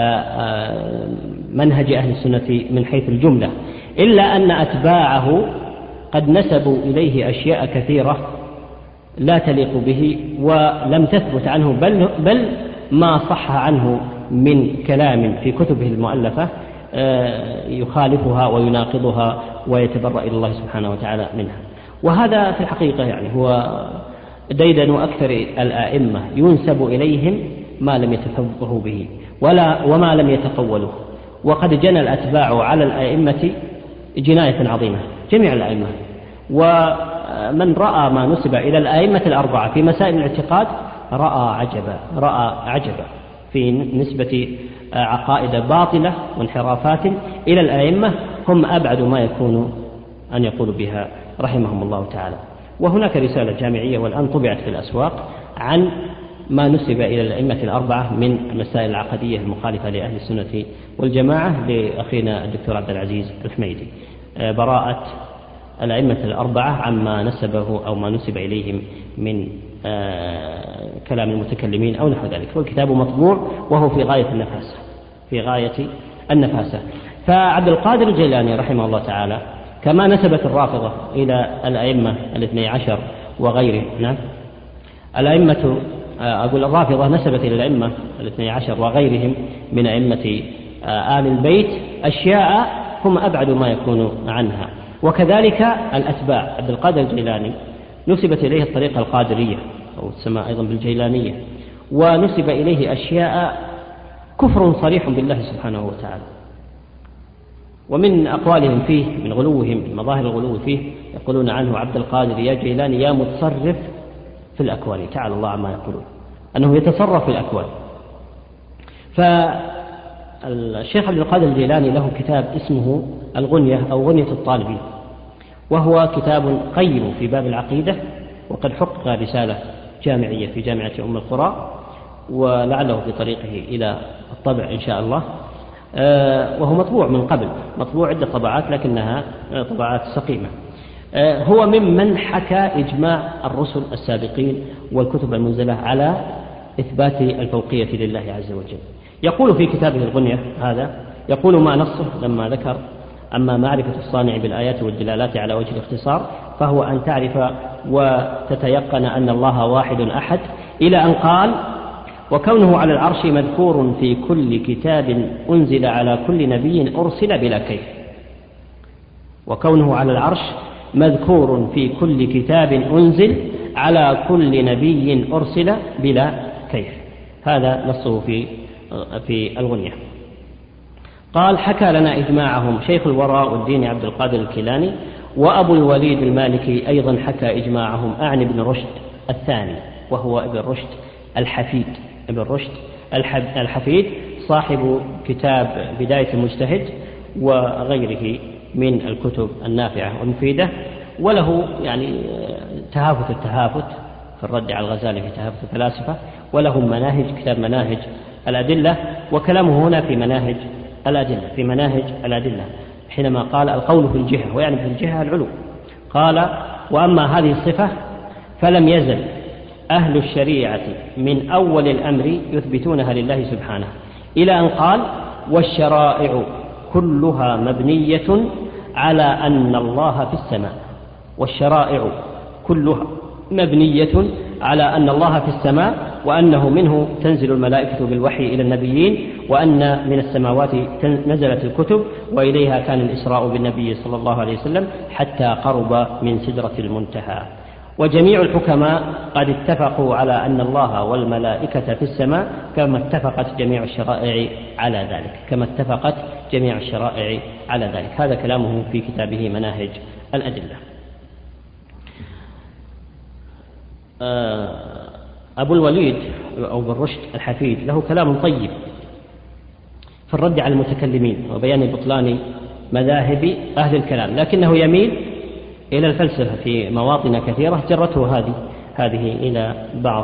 منهج أهل السنة من حيث الجملة، إلا أن أتباعه قد نسبوا إليه أشياء كثيرة لا تليق به ولم تثبت عنه، بل ما صح عنه من كلام في كتبه المؤلفة يخالفها ويناقضها ويتبرأ إلى الله سبحانه وتعالى منها. وهذا في الحقيقة يعني هو ديدن أكثر الآئمة، ينسب إليهم ما لم يتفوهوا به وما لم يتقولوه، وقد جنى الأتباع على الآئمة جناية عظيمة، جميع الآئمة. ومن رأى ما نسب إلى الآئمة الأربعة في مسائل الاعتقاد رأى عجبا في نسبة عقائد باطلة وانحرافات إلى الآئمة هم أبعد ما يكون أن يقول بها رحمهم الله تعالى. وهناك رسالة جامعية والآن طبعت في الأسواق عن ما نسب إلى الأئمة الأربعة من المسائل العقدية المخالفة لأهل السنة والجماعة لأخينا الدكتور عبد العزيز الحميدي، براءة الأئمة الأربعة عما نسبه أو ما نسب إليهم من كلام المتكلمين أو نحو ذلك. والكتاب مطبوع وهو في غاية النفاسة. فعبد القادر الجيلاني رحمه الله تعالى كما نسبت الرافضة إلى الأئمة الاثني عشر وغيره، نعم الرافضة نسبت إلى الأئمة الاثني عشر وغيرهم من أئمة آل البيت أشياء هم أبعد ما يكون عنها. وكذلك الأتباع عبد القادر الجيلاني نسبت إليه الطريقة القادرية أو تسمى أيضا بالجيلانية، ونسب إليه أشياء كفر صريح بالله سبحانه وتعالى. ومن أقوالهم فيه من غلوهم من مظاهر الغلو فيه يقولون عنه عبد القادر يا جيلاني يا متصرف في الأكوان، تعالى الله عما يقولون، أنه يتصرف في الأكوان. فالشيخ عبد القادر الجيلاني له كتاب اسمه الغنية أو غنية الطالبين، وهو كتاب قيم في باب العقيدة، وقد حقق رسالة جامعية في جامعة أم القرى، ولعله في طريقه إلى الطبع إن شاء الله. وهو مطبوع من قبل، مطبوع عدة طبعات لكنها طبعات سقيمة. هو ممن حكى إجماع الرسل السابقين والكتب المنزلة على إثبات الفوقية لله عز وجل. يقول في كتابه الغنية هذا، يقول ما نصه لما ذكر أما معرفة الصانع بالآيات والدلالات على وجه الاختصار فهو أن تعرف وتتيقن أن الله واحد أحد، إلى أن قال وكونه على العرش مذكور في كل كتاب أنزل على كل نبي أرسل بلا كيف. وكونه على العرش مذكور في كل كتاب أنزل على كل نبي أرسل بلا كيف. هذا نصه في الغنية. قال حكى لنا إجماعهم شيخ الوراء والدين عبد القادر الكيلاني، وأبو الوليد المالكي أيضا حكى إجماعهم، أعني ابن رشد الثاني وهو ابن رشد الحفيد، ابن رشد الحفيد صاحب كتاب بداية المجتهد وغيره من الكتب النافعة والمفيدة، وله يعني تهافت في الرد على الغزالي في تهافت الفلاسفة، وله مناهج، كتاب مناهج الأدلة، وكلامه هنا في مناهج الأدلة حينما قال القول في الجهة، ويعني في الجهة العلو. قال وأما هذه الصفة فلم يزل أهل الشريعة من أول الأمر يثبتونها لله سبحانه، إلى أن قال والشرائع كلها مبنية على أن الله في السماء. والشرائع كلها مبنية على أن الله في السماء، وأنه منه تنزل الملائكة بالوحي إلى النبيين، وأن من السماوات نزلت الكتب، وإليها كان الإسراء بالنبي صلى الله عليه وسلم حتى قرب من سدرة المنتهى. وجميع الحكماء قد اتفقوا على أن الله والملائكة في السماء، كما اتفقت جميع الشرائع على ذلك. هذا كلامه في كتابه مناهج الأدلة. أبو الوليد أو ابن رشد الحفيد له كلام طيب في الرد على المتكلمين وبيان بطلان مذاهب أهل الكلام، لكنه يميل إلى الفلسفة في مواطن كثيرة جرته هذه هذه إلى بعض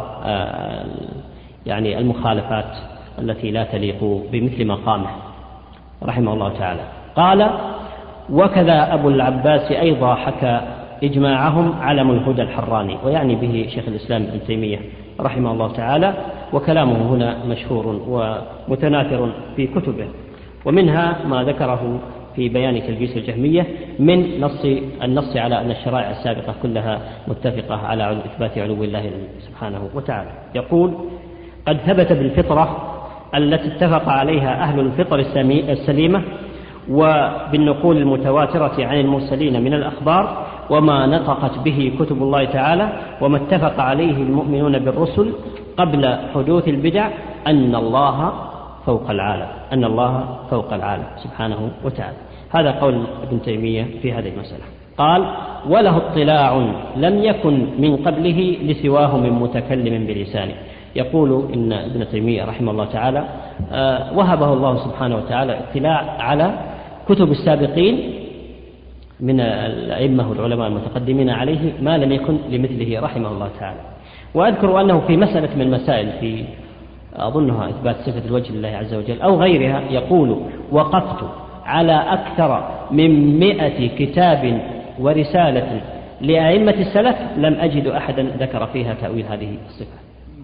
يعني المخالفات التي لا تليق بمثل مقامه رحمه الله تعالى. قال: وكذا أبو العباس أيضا حكى إجماعهم علم الهدى الحراني، ويعني به شيخ الإسلام ابن تيمية رحمه الله تعالى، وكلامه هنا مشهور ومتناثر في كتبه، ومنها ما ذكره في بيان تلبيس الجهمية من النص على أن الشرائع السابقة كلها متفقة على إثبات علو الله سبحانه وتعالى. يقول: قد ثبت بالفطرة التي اتفق عليها أهل الفطر السليمة وبالنقول المتواترة عن المرسلين من الأخبار وما نطقت به كتب الله تعالى وما اتفق عليه المؤمنون بالرسل قبل حدوث البدع أن الله فوق العالم، أن الله فوق العالم سبحانه وتعالى. هذا قول ابن تيمية في هذه المسألة. قال: وله اطلاع لم يكن من قبله لسواه من متكلم بلسانه. يقول إن ابن تيمية رحمه الله تعالى وهبه الله سبحانه وتعالى اطلاع على كتب السابقين من الأئمة والعلماء المتقدمين عليه ما لم يكن لمثله رحمه الله تعالى. وأذكر أنه في مسألة من المسائل في أظنها إثبات صفة الوجه لله عز وجل أو غيرها يقول: وقفت على أكثر من 100 كتاب ورسالة لأئمة السلف لم أجد أحدا ذكر فيها تأويل هذه الصفة.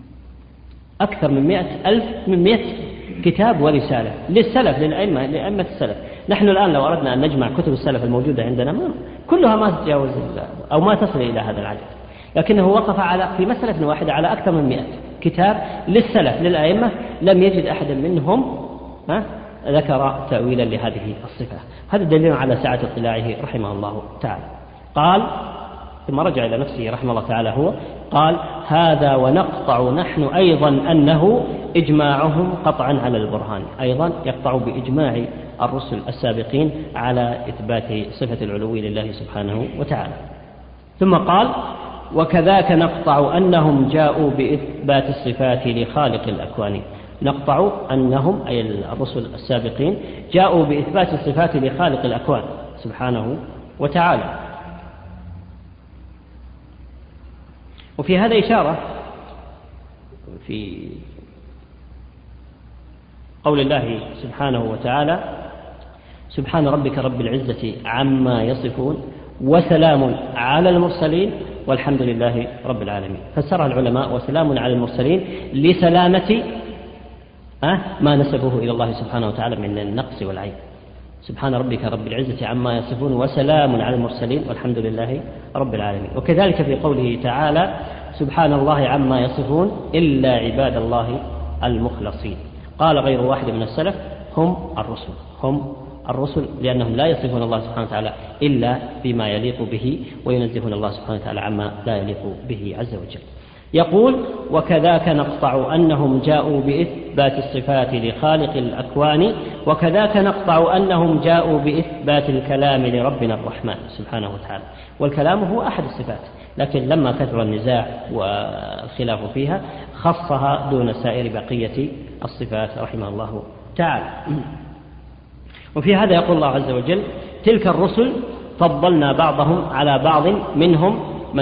أكثر من 100 كتاب ورسالة للسلف لأئمة السلف. نحن الآن لو أردنا أن نجمع كتب السلف الموجودة عندنا كلها ما تتجاوز أو ما تصل إلى هذا العدد، لكنه وقف في مسألة واحدة على أكثر من 100 كتاب للسلف للأئمة لم يجد أحدا منهم ذكر تأويلا لهذه الصفة. هذا دليل على سعة اطلاعه رحمه الله تعالى. قال ثم رجع إلى نفسه رحمه الله تعالى هو قال: هذا ونقطع نحن أيضا أنه إجماعهم قطعا على البرهان. أيضا يقطع بإجماع الرسل السابقين على إثبات صفة العلو لله سبحانه وتعالى. ثم قال: وكذاك نقطع أنهم جاءوا بإثبات الصفات لخالق الأكوان. نقطع أنهم أي الرسل السابقين جاءوا بإثبات الصفات لخالق الأكوان سبحانه وتعالى. وفي هذا إشارة في قول الله سبحانه وتعالى: سبحان ربك رب العزة عما يصفون وسلام على المرسلين والحمد لله رب العالمين. فسرها العلماء وسلام على المرسلين لسلامة ما نسبه إلى الله سبحانه وتعالى من النقص والعيب. سبحان ربك رب العزة عما يصفون وسلام على المرسلين والحمد لله رب العالمين. وكذلك في قوله تعالى: سبحان الله عما يصفون إلا عباد الله المخلصين. قال غير واحد من السلف: هم الرسل لأنهم لا يصفون الله سبحانه وتعالى إلا بما يليق به وينزهون الله سبحانه وتعالى عما لا يليق به عز وجل. يقول: وكذاك نقطع أنهم جاءوا بإثبات الصفات لخالق الأكوان وكذاك نقطع أنهم جاءوا بإثبات الكلام لربنا الرحمن سبحانه وتعالى. والكلام هو أحد الصفات، لكن لما كثر النزاع والخلاف فيها خصها دون سائر بقية الصفات رحمه الله تعالى. وفي هذا يقول الله عز وجل: تلك الرسل فضلنا بعضهم على بعض منهم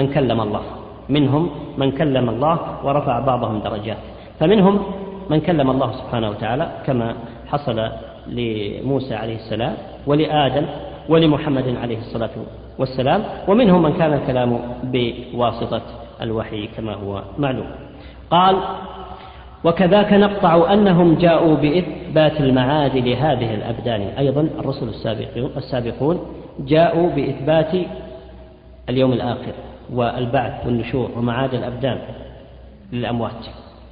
من كلم الله ورفع بعضهم درجات. فمنهم من كلم الله سبحانه وتعالى كما حصل لموسى عليه السلام ولآدم ولمحمد عليه الصلاة والسلام، ومنهم من كان الكلام بواسطة الوحي كما هو معلوم. قال: وكذاك نقطع أنهم جاءوا بإثبات المعاد لهذه الأبدان. أيضا الرسل السابقون جاءوا بإثبات اليوم الآخر والبعث والنشور ومعاد الأبدان للأموات.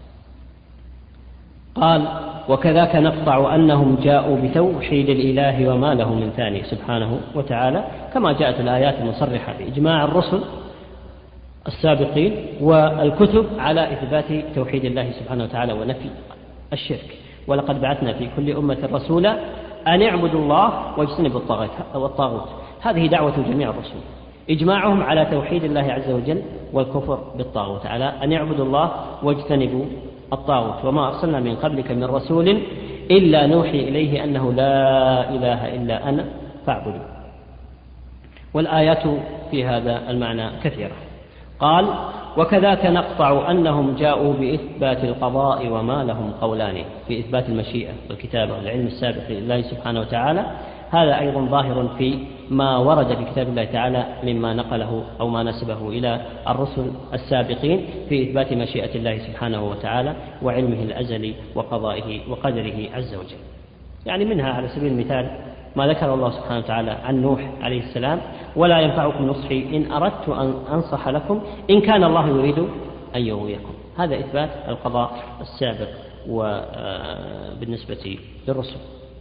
قال: وكذاك نقطع أنهم جاءوا بتوحيد الإله وما له من ثاني سبحانه وتعالى، كما جاءت الآيات المصرحة بإجماع الرسل السابقين والكتب على إثبات توحيد الله سبحانه وتعالى ونفي الشرك. ولقد بعثنا في كل أمة رسولا أن اعبدوا الله واجتنبوا الطاغوت. هذه دعوة جميع الرسل، إجماعهم على توحيد الله عز وجل والكفر بالطاغوت، على أن يعبدوا الله واجتنبوا الطاغوت. وما أرسلنا من قبلك من رسول إلا نوحي إليه أنه لا إله إلا أنا فاعبدوا. والآيات في هذا المعنى كثيرة. قال: وكذاك نقطع أنهم جاءوا بإثبات القضاء وما لهم قولان في إثبات المشيئة والكتابة والعلم السابق لله سبحانه وتعالى. هذا أيضا ظاهر في ما ورد في كتاب الله تعالى مما نقله أو ما نسبه إلى الرسل السابقين في إثبات مشيئة الله سبحانه وتعالى وعلمه الأزلي وقضائه وقدره عز وجل. يعني منها على سبيل المثال ما ذكر الله سبحانه وتعالى عن نوح عليه السلام: ولا ينفعكم نصحي إن أردت أن أنصح لكم إن كان الله يريد أن يغويكم. هذا إثبات القضاء السابق وبالنسبة للرسل.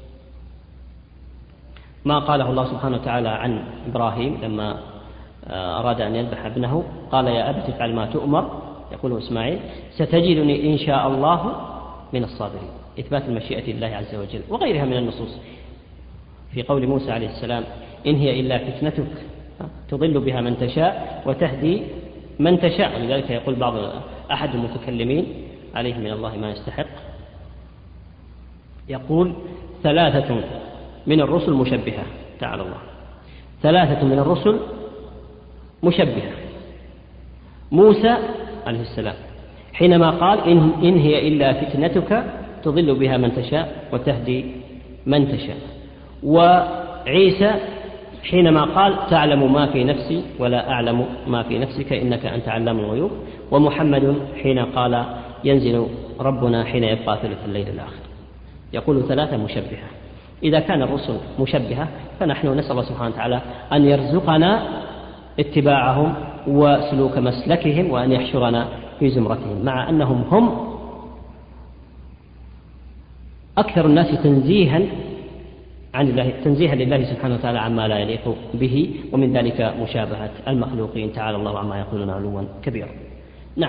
ما قاله الله سبحانه وتعالى عن إبراهيم لما أراد أن يذبح ابنه: قال يا أبت افعل ما تؤمر، يقول إسماعيل: ستجدني إن شاء الله من الصابرين. إثبات المشيئة لله عز وجل وغيرها من النصوص. في قول موسى عليه السلام: إن هي إلا فتنتك تضل بها من تشاء وتهدي من تشاء. ولذلك يقول أحد المتكلمين عليه من الله ما يستحق، يقول: 3 من الرسل مشبهة. تعالى الله، 3 من الرسل مشبهة. موسى عليه السلام حينما قال: إن هي إلا فتنتك تضل بها من تشاء وتهدي من تشاء. وعيسى حينما قال: تعلم ما في نفسي ولا أعلم ما في نفسك إنك أنت علام الغيوب. ومحمد حين قال: ينزل ربنا حين يبقى ثلث الليل الآخر. يقول 3 مشبهة. إذا كان الرسل مشبهة فنحن نسأل الله سبحانه وتعالى أن يرزقنا اتباعهم وسلوك مسلكهم وأن يحشرنا في زمرتهم، مع أنهم هم أكثر الناس تنزيها عن الله، تنزيها لله سبحانه وتعالى عما لا يليق به، ومن ذلك مشابهة المخلوقين تعالى الله عما يقولون علوا كبيرا. نعم.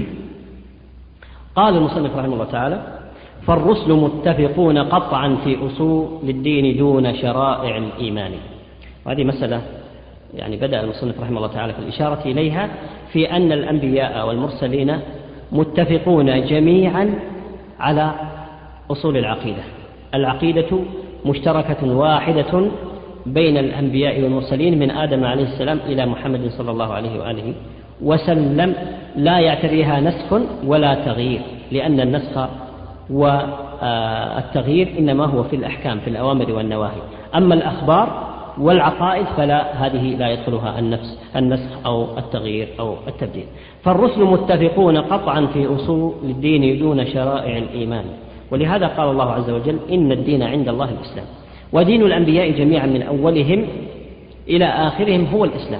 قال المصنف رحمه الله تعالى: فالرسل متفقون قطعا في أصول الدين دون شرائع الإيمان. وهذه مسألة يعني بدأ المصنف رحمه الله تعالى في الإشارة إليها، في أن الأنبياء والمرسلين متفقون جميعا على أصول العقيدة. العقيدة مشتركة واحدة بين الأنبياء والمرسلين من آدم عليه السلام إلى محمد صلى الله عليه وآله وسلم، لا يعتريها نسخ ولا تغيير، لأن النسخ والتغيير إنما هو في الأحكام، في الأوامر والنواهي. أما الأخبار والعقائد فلا، هذه لا يدخلها النسخ أو التغيير أو التبديل. فالرسل متفقون قطعا في أصول الدين دون شرائع الإيمان، ولهذا قال الله عز وجل: إن الدين عند الله الإسلام. ودين الأنبياء جميعا من أولهم إلى آخرهم هو الإسلام.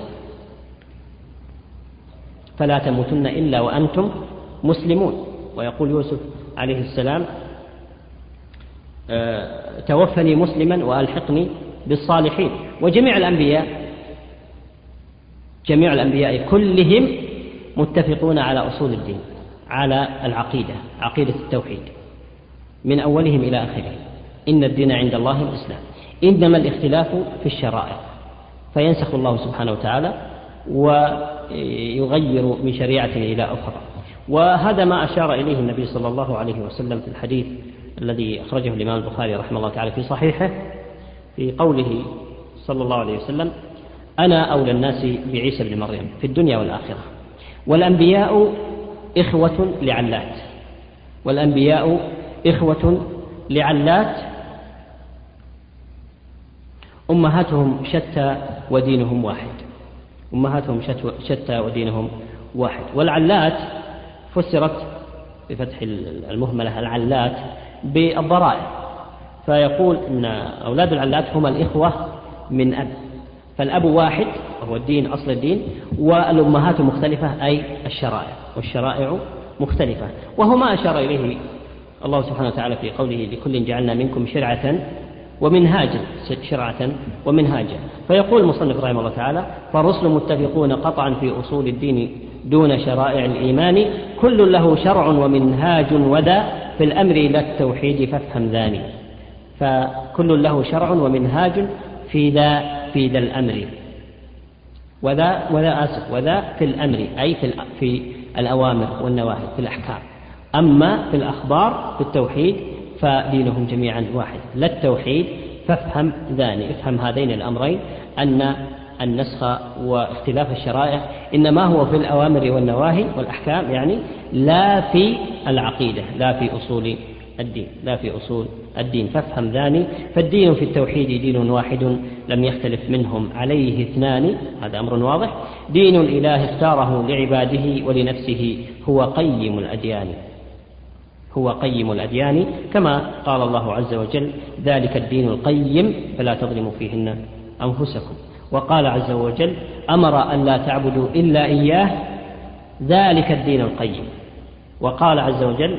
فلا تموتن إلا وأنتم مسلمون. ويقول يوسف عليه السلام: توفني مسلما وألحقني بالصالحين. وجميع الأنبياء كلهم متفقون على أصول الدين، على العقيدة، عقيدة التوحيد من أولهم إلى آخرهم. إن الدين عند الله الإسلام. إنما الاختلاف في الشرائع، فينسخ الله سبحانه وتعالى ويغير من شريعة إلى أخرى. وهذا ما أشار إليه النبي صلى الله عليه وسلم في الحديث الذي أخرجه الإمام البخاري رحمه الله تعالى في صحيحه، في قوله صلى الله عليه وسلم: أنا أولى الناس بعيسى بن مريم في الدنيا والآخرة، والأنبياء إخوة لعلات، والأنبياء إخوة لعلات، أمهاتهم شتى ودينهم واحد. أمهاتهم شتى ودينهم واحد. والعلات فسرت بفتح المهملة العلات بالضرائر، فيقول إن أولاد العلات هم الإخوة من أب، فالأب واحد وهو الدين، أصل الدين، والأمهات مختلفة أي الشرائع، والشرائع مختلفة. وهو ما أشار إليه الله سبحانه وتعالى في قوله: لكل جعلنا منكم شرعة ومنهاجا، شرعة ومنهاجا. فيقول المصنف رحمه الله تعالى: فالرسل متفقون قطعا في أصول الدين دون شرائع الإيمان، كل له شرع ومنهاج، وذا في الأمر لا التوحيد فافهم ذاني. فكل له شرع ومنهاج في ذا الأمر، وذا في الأمر أي في الأوامر والنواهي، في الأحكام. أما في الأخبار في التوحيد فدينهم جميعا واحد، لا التوحيد فافهم ذاني. افهم هذين الأمرين، أن النسخ واختلاف الشرائع إنما هو في الأوامر والنواهي والأحكام، يعني لا في العقيدة، لا في أصول الدين، لا في أصول الدين. فافهم ذاني. فالدين في التوحيد دين واحد لم يختلف منهم عليه اثنان، هذا أمر واضح. دين الإله اختاره لعباده ولنفسه هو قيم الأديان، هو قيم الأديان، كما قال الله عز وجل: ذلك الدين القيم فلا تظلموا فيهن أنفسكم. وقال عز وجل: أمر أن لا تعبدوا إلا إياه ذلك الدين القيم. وقال عز وجل: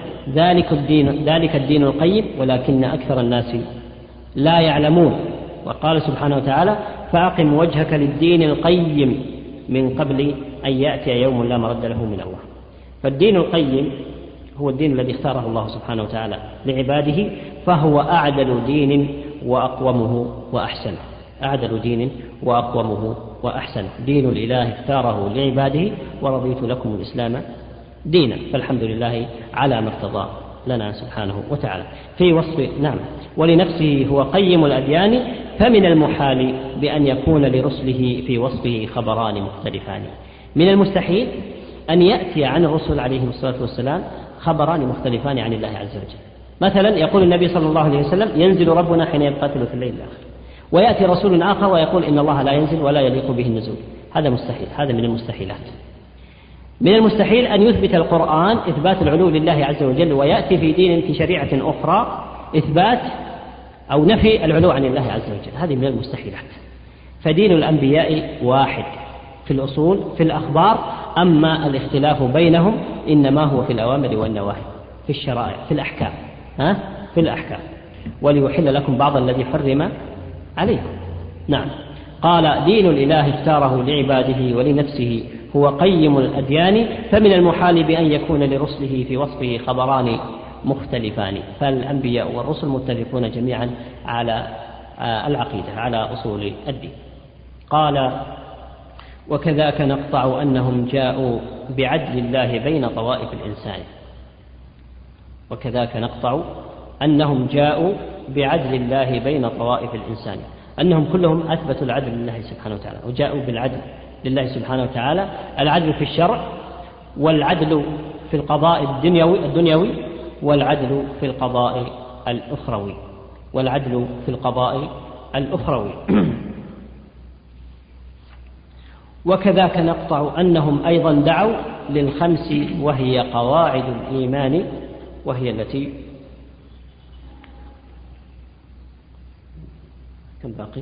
ذلك الدين القيم ولكن أكثر الناس لا يعلمون. وقال سبحانه وتعالى: فأقم وجهك للدين القيم من قبل أن يأتي يوم لا مرد له من الله. فالدين القيم هو الدين الذي اختاره الله سبحانه وتعالى لعباده، فهو أعدل دين وأقومه وأحسنه، أعدل دين وأقومه وأحسنه. دين الإله اختاره لعباده ورضيت لكم الإسلام دينا. فالحمد لله على ما ارتضى لنا سبحانه وتعالى في وصف. نعم. ولنفسه هو قيم الأديان، فمن المحال بأن يكون لرسله في وصفه خبران مختلفان. من المستحيل أن يأتي عن الرسل عليهم الصلاة والسلام خبران مختلفان عن الله عز وجل. مثلا يقول النبي صلى الله عليه وسلم: ينزل ربنا حين يبقى ثلث الليل الآخر، ويأتي رسول آخر ويقول إن الله لا ينزل ولا يليق به النزول. هذا مستحيل، هذا من المستحيلات. من المستحيل أن يثبت القرآن إثبات العلو لله عز وجل، ويأتي في دين في شريعة أخرى إثبات أو نفي العلو عن الله عز وجل. هذه من المستحيلات. فدين الأنبياء واحد في الأصول في الأخبار، أما الاختلاف بينهم إنما هو في الأوامر والنواهي، في الشرائع، في الأحكام، في الأحكام. وليحل لكم بعض الذي حرم عليكم. نعم. قال: دين الإله اختاره لعباده ولنفسه هو قيم الأديان، فمن المحال بأن يكون لرسله في وصفه خبران مختلفان. فالأنبياء والرسل متفقون جميعا على العقيدة، على أصول الدين. قال: وكذاك نقطع أنهم جاءوا بعدل الله بين طوائف الإنسان. وكذاك نقطع أنهم جاءوا بعدل الله بين طوائف الإنسان، أنهم كلهم أثبتوا العدل لله سبحانه وتعالى، وجاءوا بالعدل لله سبحانه وتعالى. العدل في الشرع، والعدل في القضاء الدنيوي، والعدل في القضاء الأخروي، والعدل في القضاء الأخروي. وكذاك نقطع أنهم أيضا دعوا للخمس وهي قواعد الإيمان، وهي التي كم باقي؟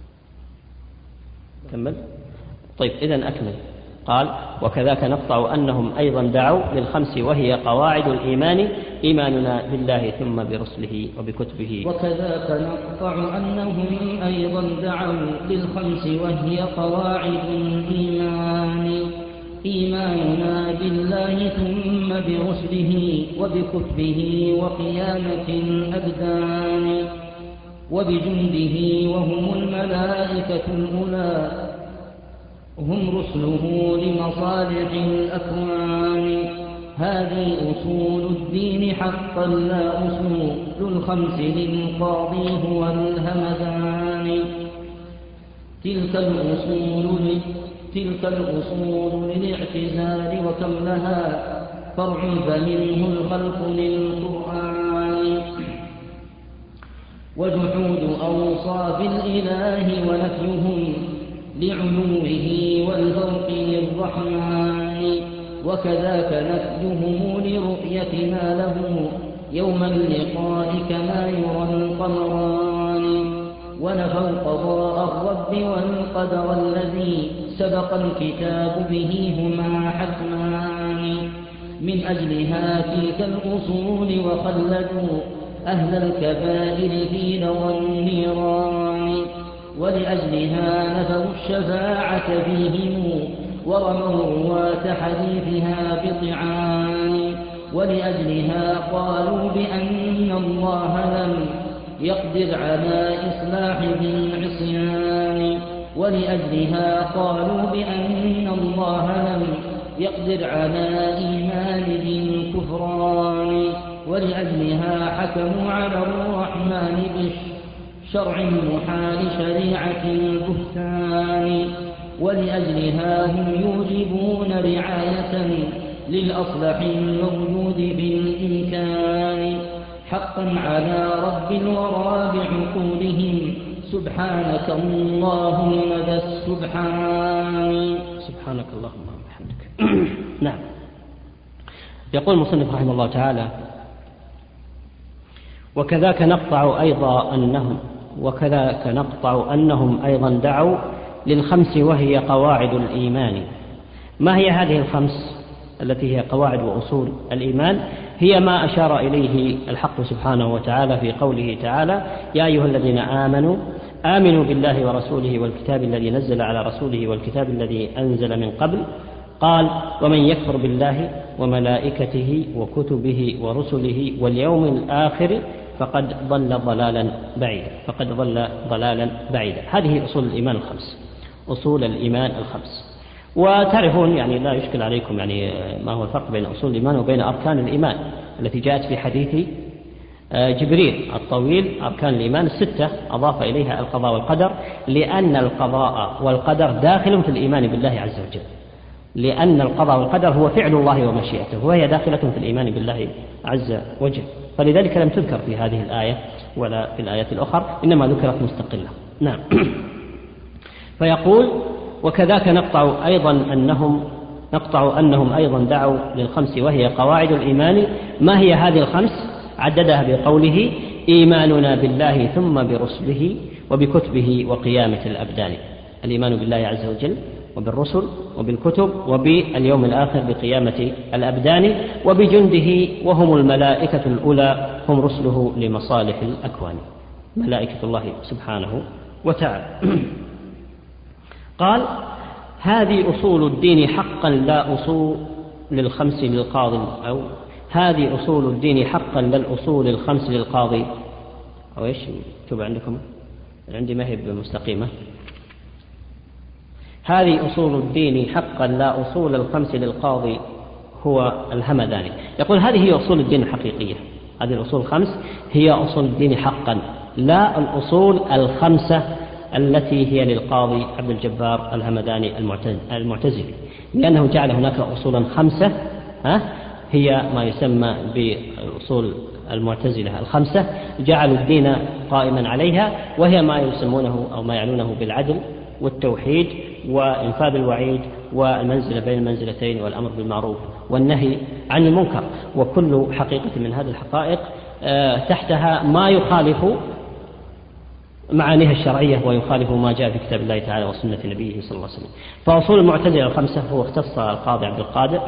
كمل؟ طيب إذن أكمل. قال: وكذاك نقطع أنهم أيضا دعوا للخمس وهي قواعد الإيمان، إيماننا بالله ثم برسله وبكتبه. وكذاك نقطع أنهم أيضا دعوا للخمس وهي قواعد الإيمان، إيماننا بالله ثم برسله وبكتبه وقيامة الأبدان وبجنده وهم الملائكة الأولى، هم رسله لمصالح الأكوان. هذه أصول الدين حقا، لا أصول الخمس للقاضي هو الهمدان. تلك الأصول للاعتزال، وكم لها فرع فمنه الخلق للقرآن. وجحود أوصاف الإله ونفيهم لعلوه والفوق للرحمن، وكذاك نفيهم لرؤيتنا له يوم اللقاء كما يرى القمران. ونفوا قضاء الرب والقدر الذي سبق الكتاب به هما حتمان. من أجلها تلك الأصول وخلدوا أهل الكبائر في نوى النيران. ولأجلها نفوا الشفاعة فيهم ورموا رواة حديثها بطعان. ولأجلها قالوا بأن الله لم يقدر على إصلاح ذي العصيان. ولأجلها قالوا بأن الله لم يقدر على إيمان ذي الكفران. ولأجلها حكموا على الرحمن شرع محال شريعة البهتان، ولأجلها هم يوجبون رعاية للأصلح الموجود بالإمكان، حقا على رب الورى بعقولهم سبحانك اللهم مدى السبحان. سبحانك اللهم وبحمدك. نعم. يقول المصنف رحمه الله تعالى: وكذاك نقطع أنهم أيضا دعوا للخمس وهي قواعد الإيمان. ما هي هذه الخمس التي هي قواعد وأصول الإيمان؟ هي ما أشار إليه الحق سبحانه وتعالى في قوله تعالى: يا أيها الذين آمنوا بالله ورسوله والكتاب الذي نزل على رسوله والكتاب الذي أنزل من قبل. قال: ومن يكفر بالله وملائكته وكتبه ورسله واليوم الآخر فقد ضل ضلالا بعيدا. هذه أصول الإيمان الخمس، أصول الإيمان الخمس. وتعرفون يعني لا يشكل عليكم يعني ما هو الفرق بين أصول الإيمان وبين أركان الإيمان التي جاءت في حديث جبريل الطويل. أركان الإيمان الستة أضاف إليها القضاء والقدر، لأن القضاء والقدر داخل في الإيمان بالله عز وجل، لأن القضاء والقدر هو فعل الله ومشيئته، وهي داخلة في الإيمان بالله عز وجل، فلذلك لم تذكر في هذه الآية ولا في الآيات الأخرى، إنما ذكرت مستقلة. نعم. فيقول: وكذاك نقطع أنهم أيضا دعوا للخمس وهي قواعد الإيمان. ما هي هذه الخمس؟ عددها بقوله: إيماننا بالله ثم برسله وبكتبه وقيامة الأبدان. الإيمان بالله عز وجل وبالرسل وبالكتب وباليوم الآخر بقيامة الأبدان وبجنده وهم الملائكة الأولى هم رسله لمصالح الأكوان، ملائكة الله سبحانه وتعالى. قال: هذه أصول الدين حقا لا أصول للخمس للقاضي، أو هذه أصول الدين حقا لا الأصول الخمس للقاضي، أو إيش تبع عندكم؟ عندي ما هي مستقيمة. هذه أصول الدين حقا لا أصول الخمس للقاضي هو الهمداني. يقول: هذه هي أصول الدين الحقيقية، هذه الأصول الخمس هي أصول الدين حقا، لا الأصول الخمسة التي هي للقاضي عبد الجبار الهمداني المعتزلي، لأنه جعل هناك أصولا خمسة هي ما يسمى بالأصول المعتزلة الخمسة، جعلوا الدين قائما عليها، وهي ما يسمونه أو ما يعنونه بالعدل والتوحيد وإنفاذ الوعيد والمنزلة بين المنزلتين والأمر بالمعروف والنهي عن المنكر. وكل حقيقة من هذه الحقائق تحتها ما يخالف معانيها الشرعية ويخالف ما جاء في كتاب الله تعالى وسنة نبيه صلى الله عليه وسلم. فأصول المعتزلة الخمسة هو اختص القاضي عبد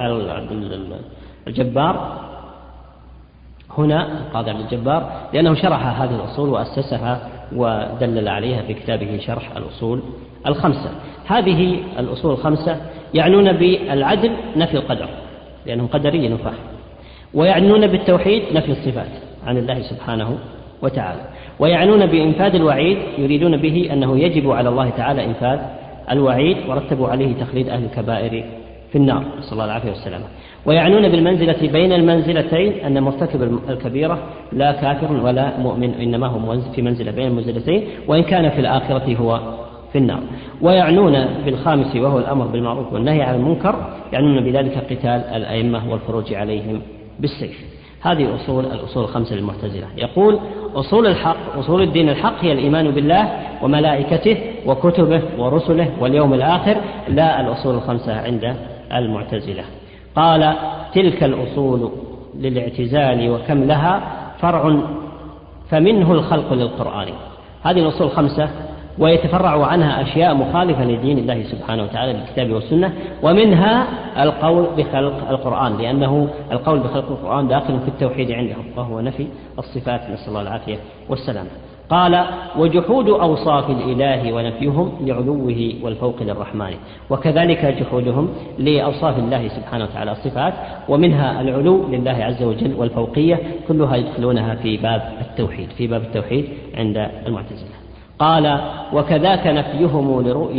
الجبار هنا، القاضي عبد الجبار، لأنه شرح هذه الأصول وأسسها ودلل عليها في كتابه شرح الأصول الخمسة. هذه الأصول الخمسة يعنون بالعدل نفي القدر لأنهم قدرية نفاح، ويعنون بالتوحيد نفي الصفات عن الله سبحانه وتعالى، ويعنون بإنفاذ الوعيد يريدون به أنه يجب على الله تعالى إنفاذ الوعيد، ورتبوا عليه تخليد أهل الكبائر في النار صلى الله عليه وسلم. ويعنون بالمنزلة بين المنزلتين أن مرتكب الكبيرة لا كافر ولا مؤمن، إنما هو في منزلة بين المنزلتين، وإن كان في الآخرة هو في النار. ويعنون بالخامس وهو الأمر بالمعروف والنهي عن المنكر، يعنون بذلك قتال الأئمة والخروج عليهم بالسيف. هذه الأصول الخمسة للمعتزلة. يقول: أصول الحق، أصول الدين الحق هي الإيمان بالله وملائكته وكتبه ورسله واليوم الآخر، لا الأصول الخمسة عند المعتزلة. قال: تلك الأصول للاعتزال وكم لها فرع فمنه الخلق للقرآن. هذه الأصول الخمسة ويتفرع عنها أشياء مخالفة لدين الله سبحانه وتعالى بالكتاب والسنة، ومنها القول بخلق القرآن، لأنه القول بخلق القرآن داخل في التوحيد عندهم وهو نفي الصفات، نسأل الله العافية والسلام. قال: وجحود أوصاف الإله ونفيهم لعلوه والفوق للرحمن. وكذلك جحودهم لأوصاف الله سبحانه وتعالى الصفات، ومنها العلو لله عز وجل والفوقية، كلها يدخلونها في باب التوحيد عند المعتزلة. قال: وكذاك نفيهم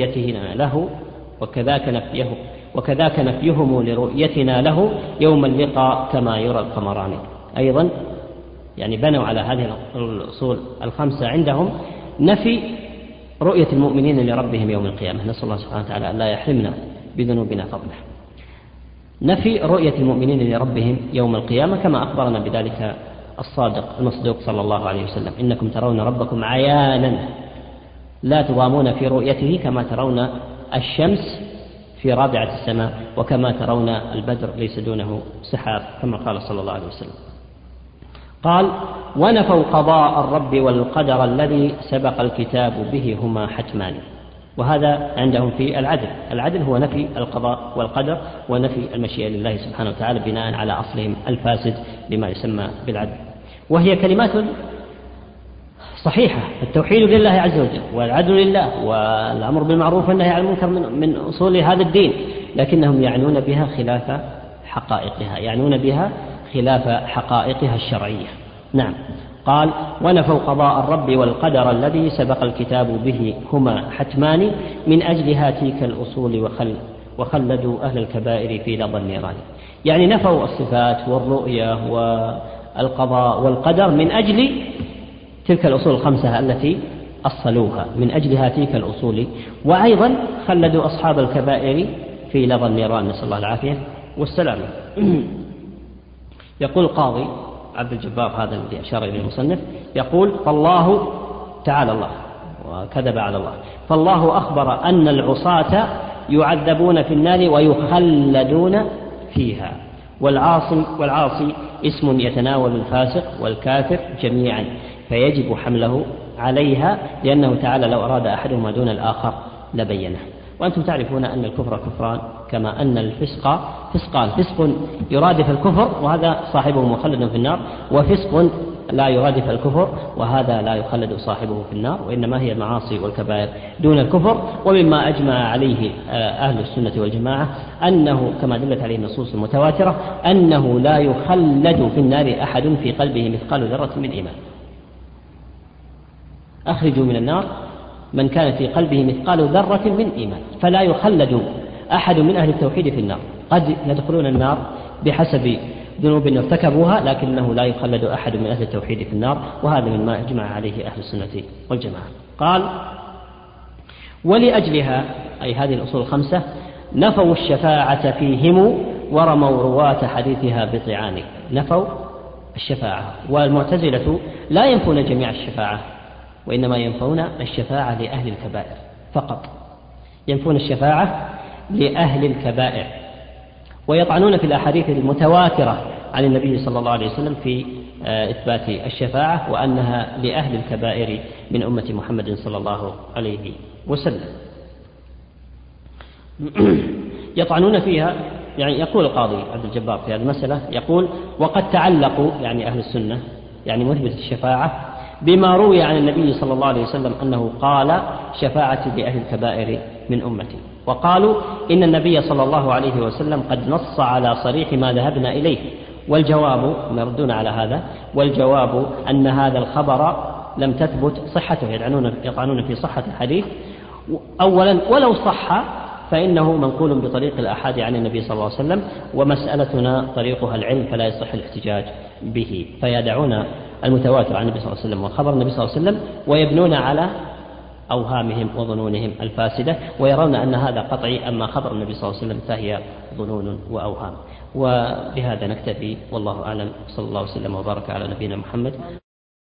لرؤيتنا له يوم اللقاء كما يرى القمران. أيضا يعني بنوا على هذه الأصول الخمسة عندهم نفي رؤية المؤمنين لربهم يوم القيامة، نسأل الله سبحانه وتعالى أن لا يحرمنا بذنوبنا فضله. نفي رؤية المؤمنين لربهم يوم القيامة كما أخبرنا بذلك الصادق المصدوق صلى الله عليه وسلم: إنكم ترون ربكم عيانا لا تضامون في رؤيته كما ترون الشمس في رابعة السماء وكما ترون البدر ليس دونه سحاب، كما قال صلى الله عليه وسلم. قال: ونفوا قضاء الرب والقدر الذي سبق الكتاب به هما حتمان. وهذا عندهم في العدل. العدل هو نفي القضاء والقدر ونفي المشيئة لله سبحانه وتعالى بناء على أصلهم الفاسد بما يسمى بالعدل، وهي كلمات صحيحة. التوحيد لله عز وجل والعدل لله والأمر بالمعروف والنهي عن المنكر من أصول هذا الدين، لكنهم يعنون بها خلاف حقائقها، يعنون بها خلاف حقائقها الشرعية. نعم. قال: ونفوا قضاء الرب والقدر الذي سبق الكتاب به هما حتمان من أجل هاتيك الأصول وخلدوا أهل الكبائر في لظى النيران. يعني نفوا الصفات والرؤية والقضاء والقدر من أجل تلك الأصول الخمسة التي أصلوها، من أجل هاتيك الأصول، وأيضا خلدوا أصحاب الكبائر في لظى النيران، نسأل الله العافية والسلامة. يقول القاضي عبد الجبار هذا الذي أشار إليه المصنف، يقول: فالله تعالى الله وكذب على الله، فالله أخبر أن العصاة يعذبون في النار ويخلدون فيها، والعاصي اسم يتناول الفاسق والكافر جميعا، فيجب حمله عليها، لأنه تعالى لو أراد أحدهما دون الآخر لبينه. وأنتم تعرفون أن الكفر كفران، كما أن الفسق فسقان: فسق يرادف الكفر وهذا صاحبه مخلد في النار، وفسق لا يرادف الكفر وهذا لا يخلد صاحبه في النار، وإنما هي المعاصي والكبائر دون الكفر. ومما أجمع عليه أهل السنة والجماعة أنه كما دلت عليه النصوص المتواترة أنه لا يخلد في النار أحد في قلبه مثقال ذرة من إيمان. أخرجوا من النار من كان في قلبه مثقال ذرة من إيمان، فلا يخلد أحد من أهل التوحيد في النار. قد يدخلون النار بحسب ذنوب ارتكبوها، لكنه لا يخلد أحد من أهل التوحيد في النار، وهذا مما أجمع عليه أهل السنة والجماعة. قال: ولأجلها، أي هذه الأصول الخمسة، نفوا الشفاعة فيهم ورموا رواة حديثها بطعان. نفوا الشفاعة، والمعتزلة لا ينفون جميع الشفاعة، وإنما ينفون الشفاعة لأهل الكبائر فقط، ينفون الشفاعة لأهل الكبائر، ويطعنون في الأحاديث المتواترة عن النبي صلى الله عليه وسلم في إثبات الشفاعة وأنها لأهل الكبائر من أمة محمد صلى الله عليه وسلم. يطعنون فيها. يعني يقول القاضي عبد الجبار في هذه المسألة، يقول: وقد تعلقوا، يعني أهل السنة، يعني مثبت الشفاعة، بما روي عن النبي صلى الله عليه وسلم أنه قال: شفاعتي لأهل الكبائر من أمتي. وقالوا إن النبي صلى الله عليه وسلم قد نص على صريح ما ذهبنا إليه. والجواب، يردون على هذا، والجواب أن هذا الخبر لم تثبت صحته، يطعنون في صحة الحديث. أولا، ولو صح فإنه منقول بطريق الآحاد عن النبي صلى الله عليه وسلم، ومسألتنا طريقها العلم فلا يصح الاحتجاج به، فيدعون المتواتر عن النبي صلى الله عليه وسلم وخبر النبي صلى الله عليه وسلم ويبنون على أوهامهم وظنونهم الفاسدة، ويرون أن هذا قطعي، أما خبر النبي صلى الله عليه وسلم فهي ظنون وأوهام. وبهذا نكتفي، والله أعلم، صلى الله وسلم وبارك على نبينا محمد.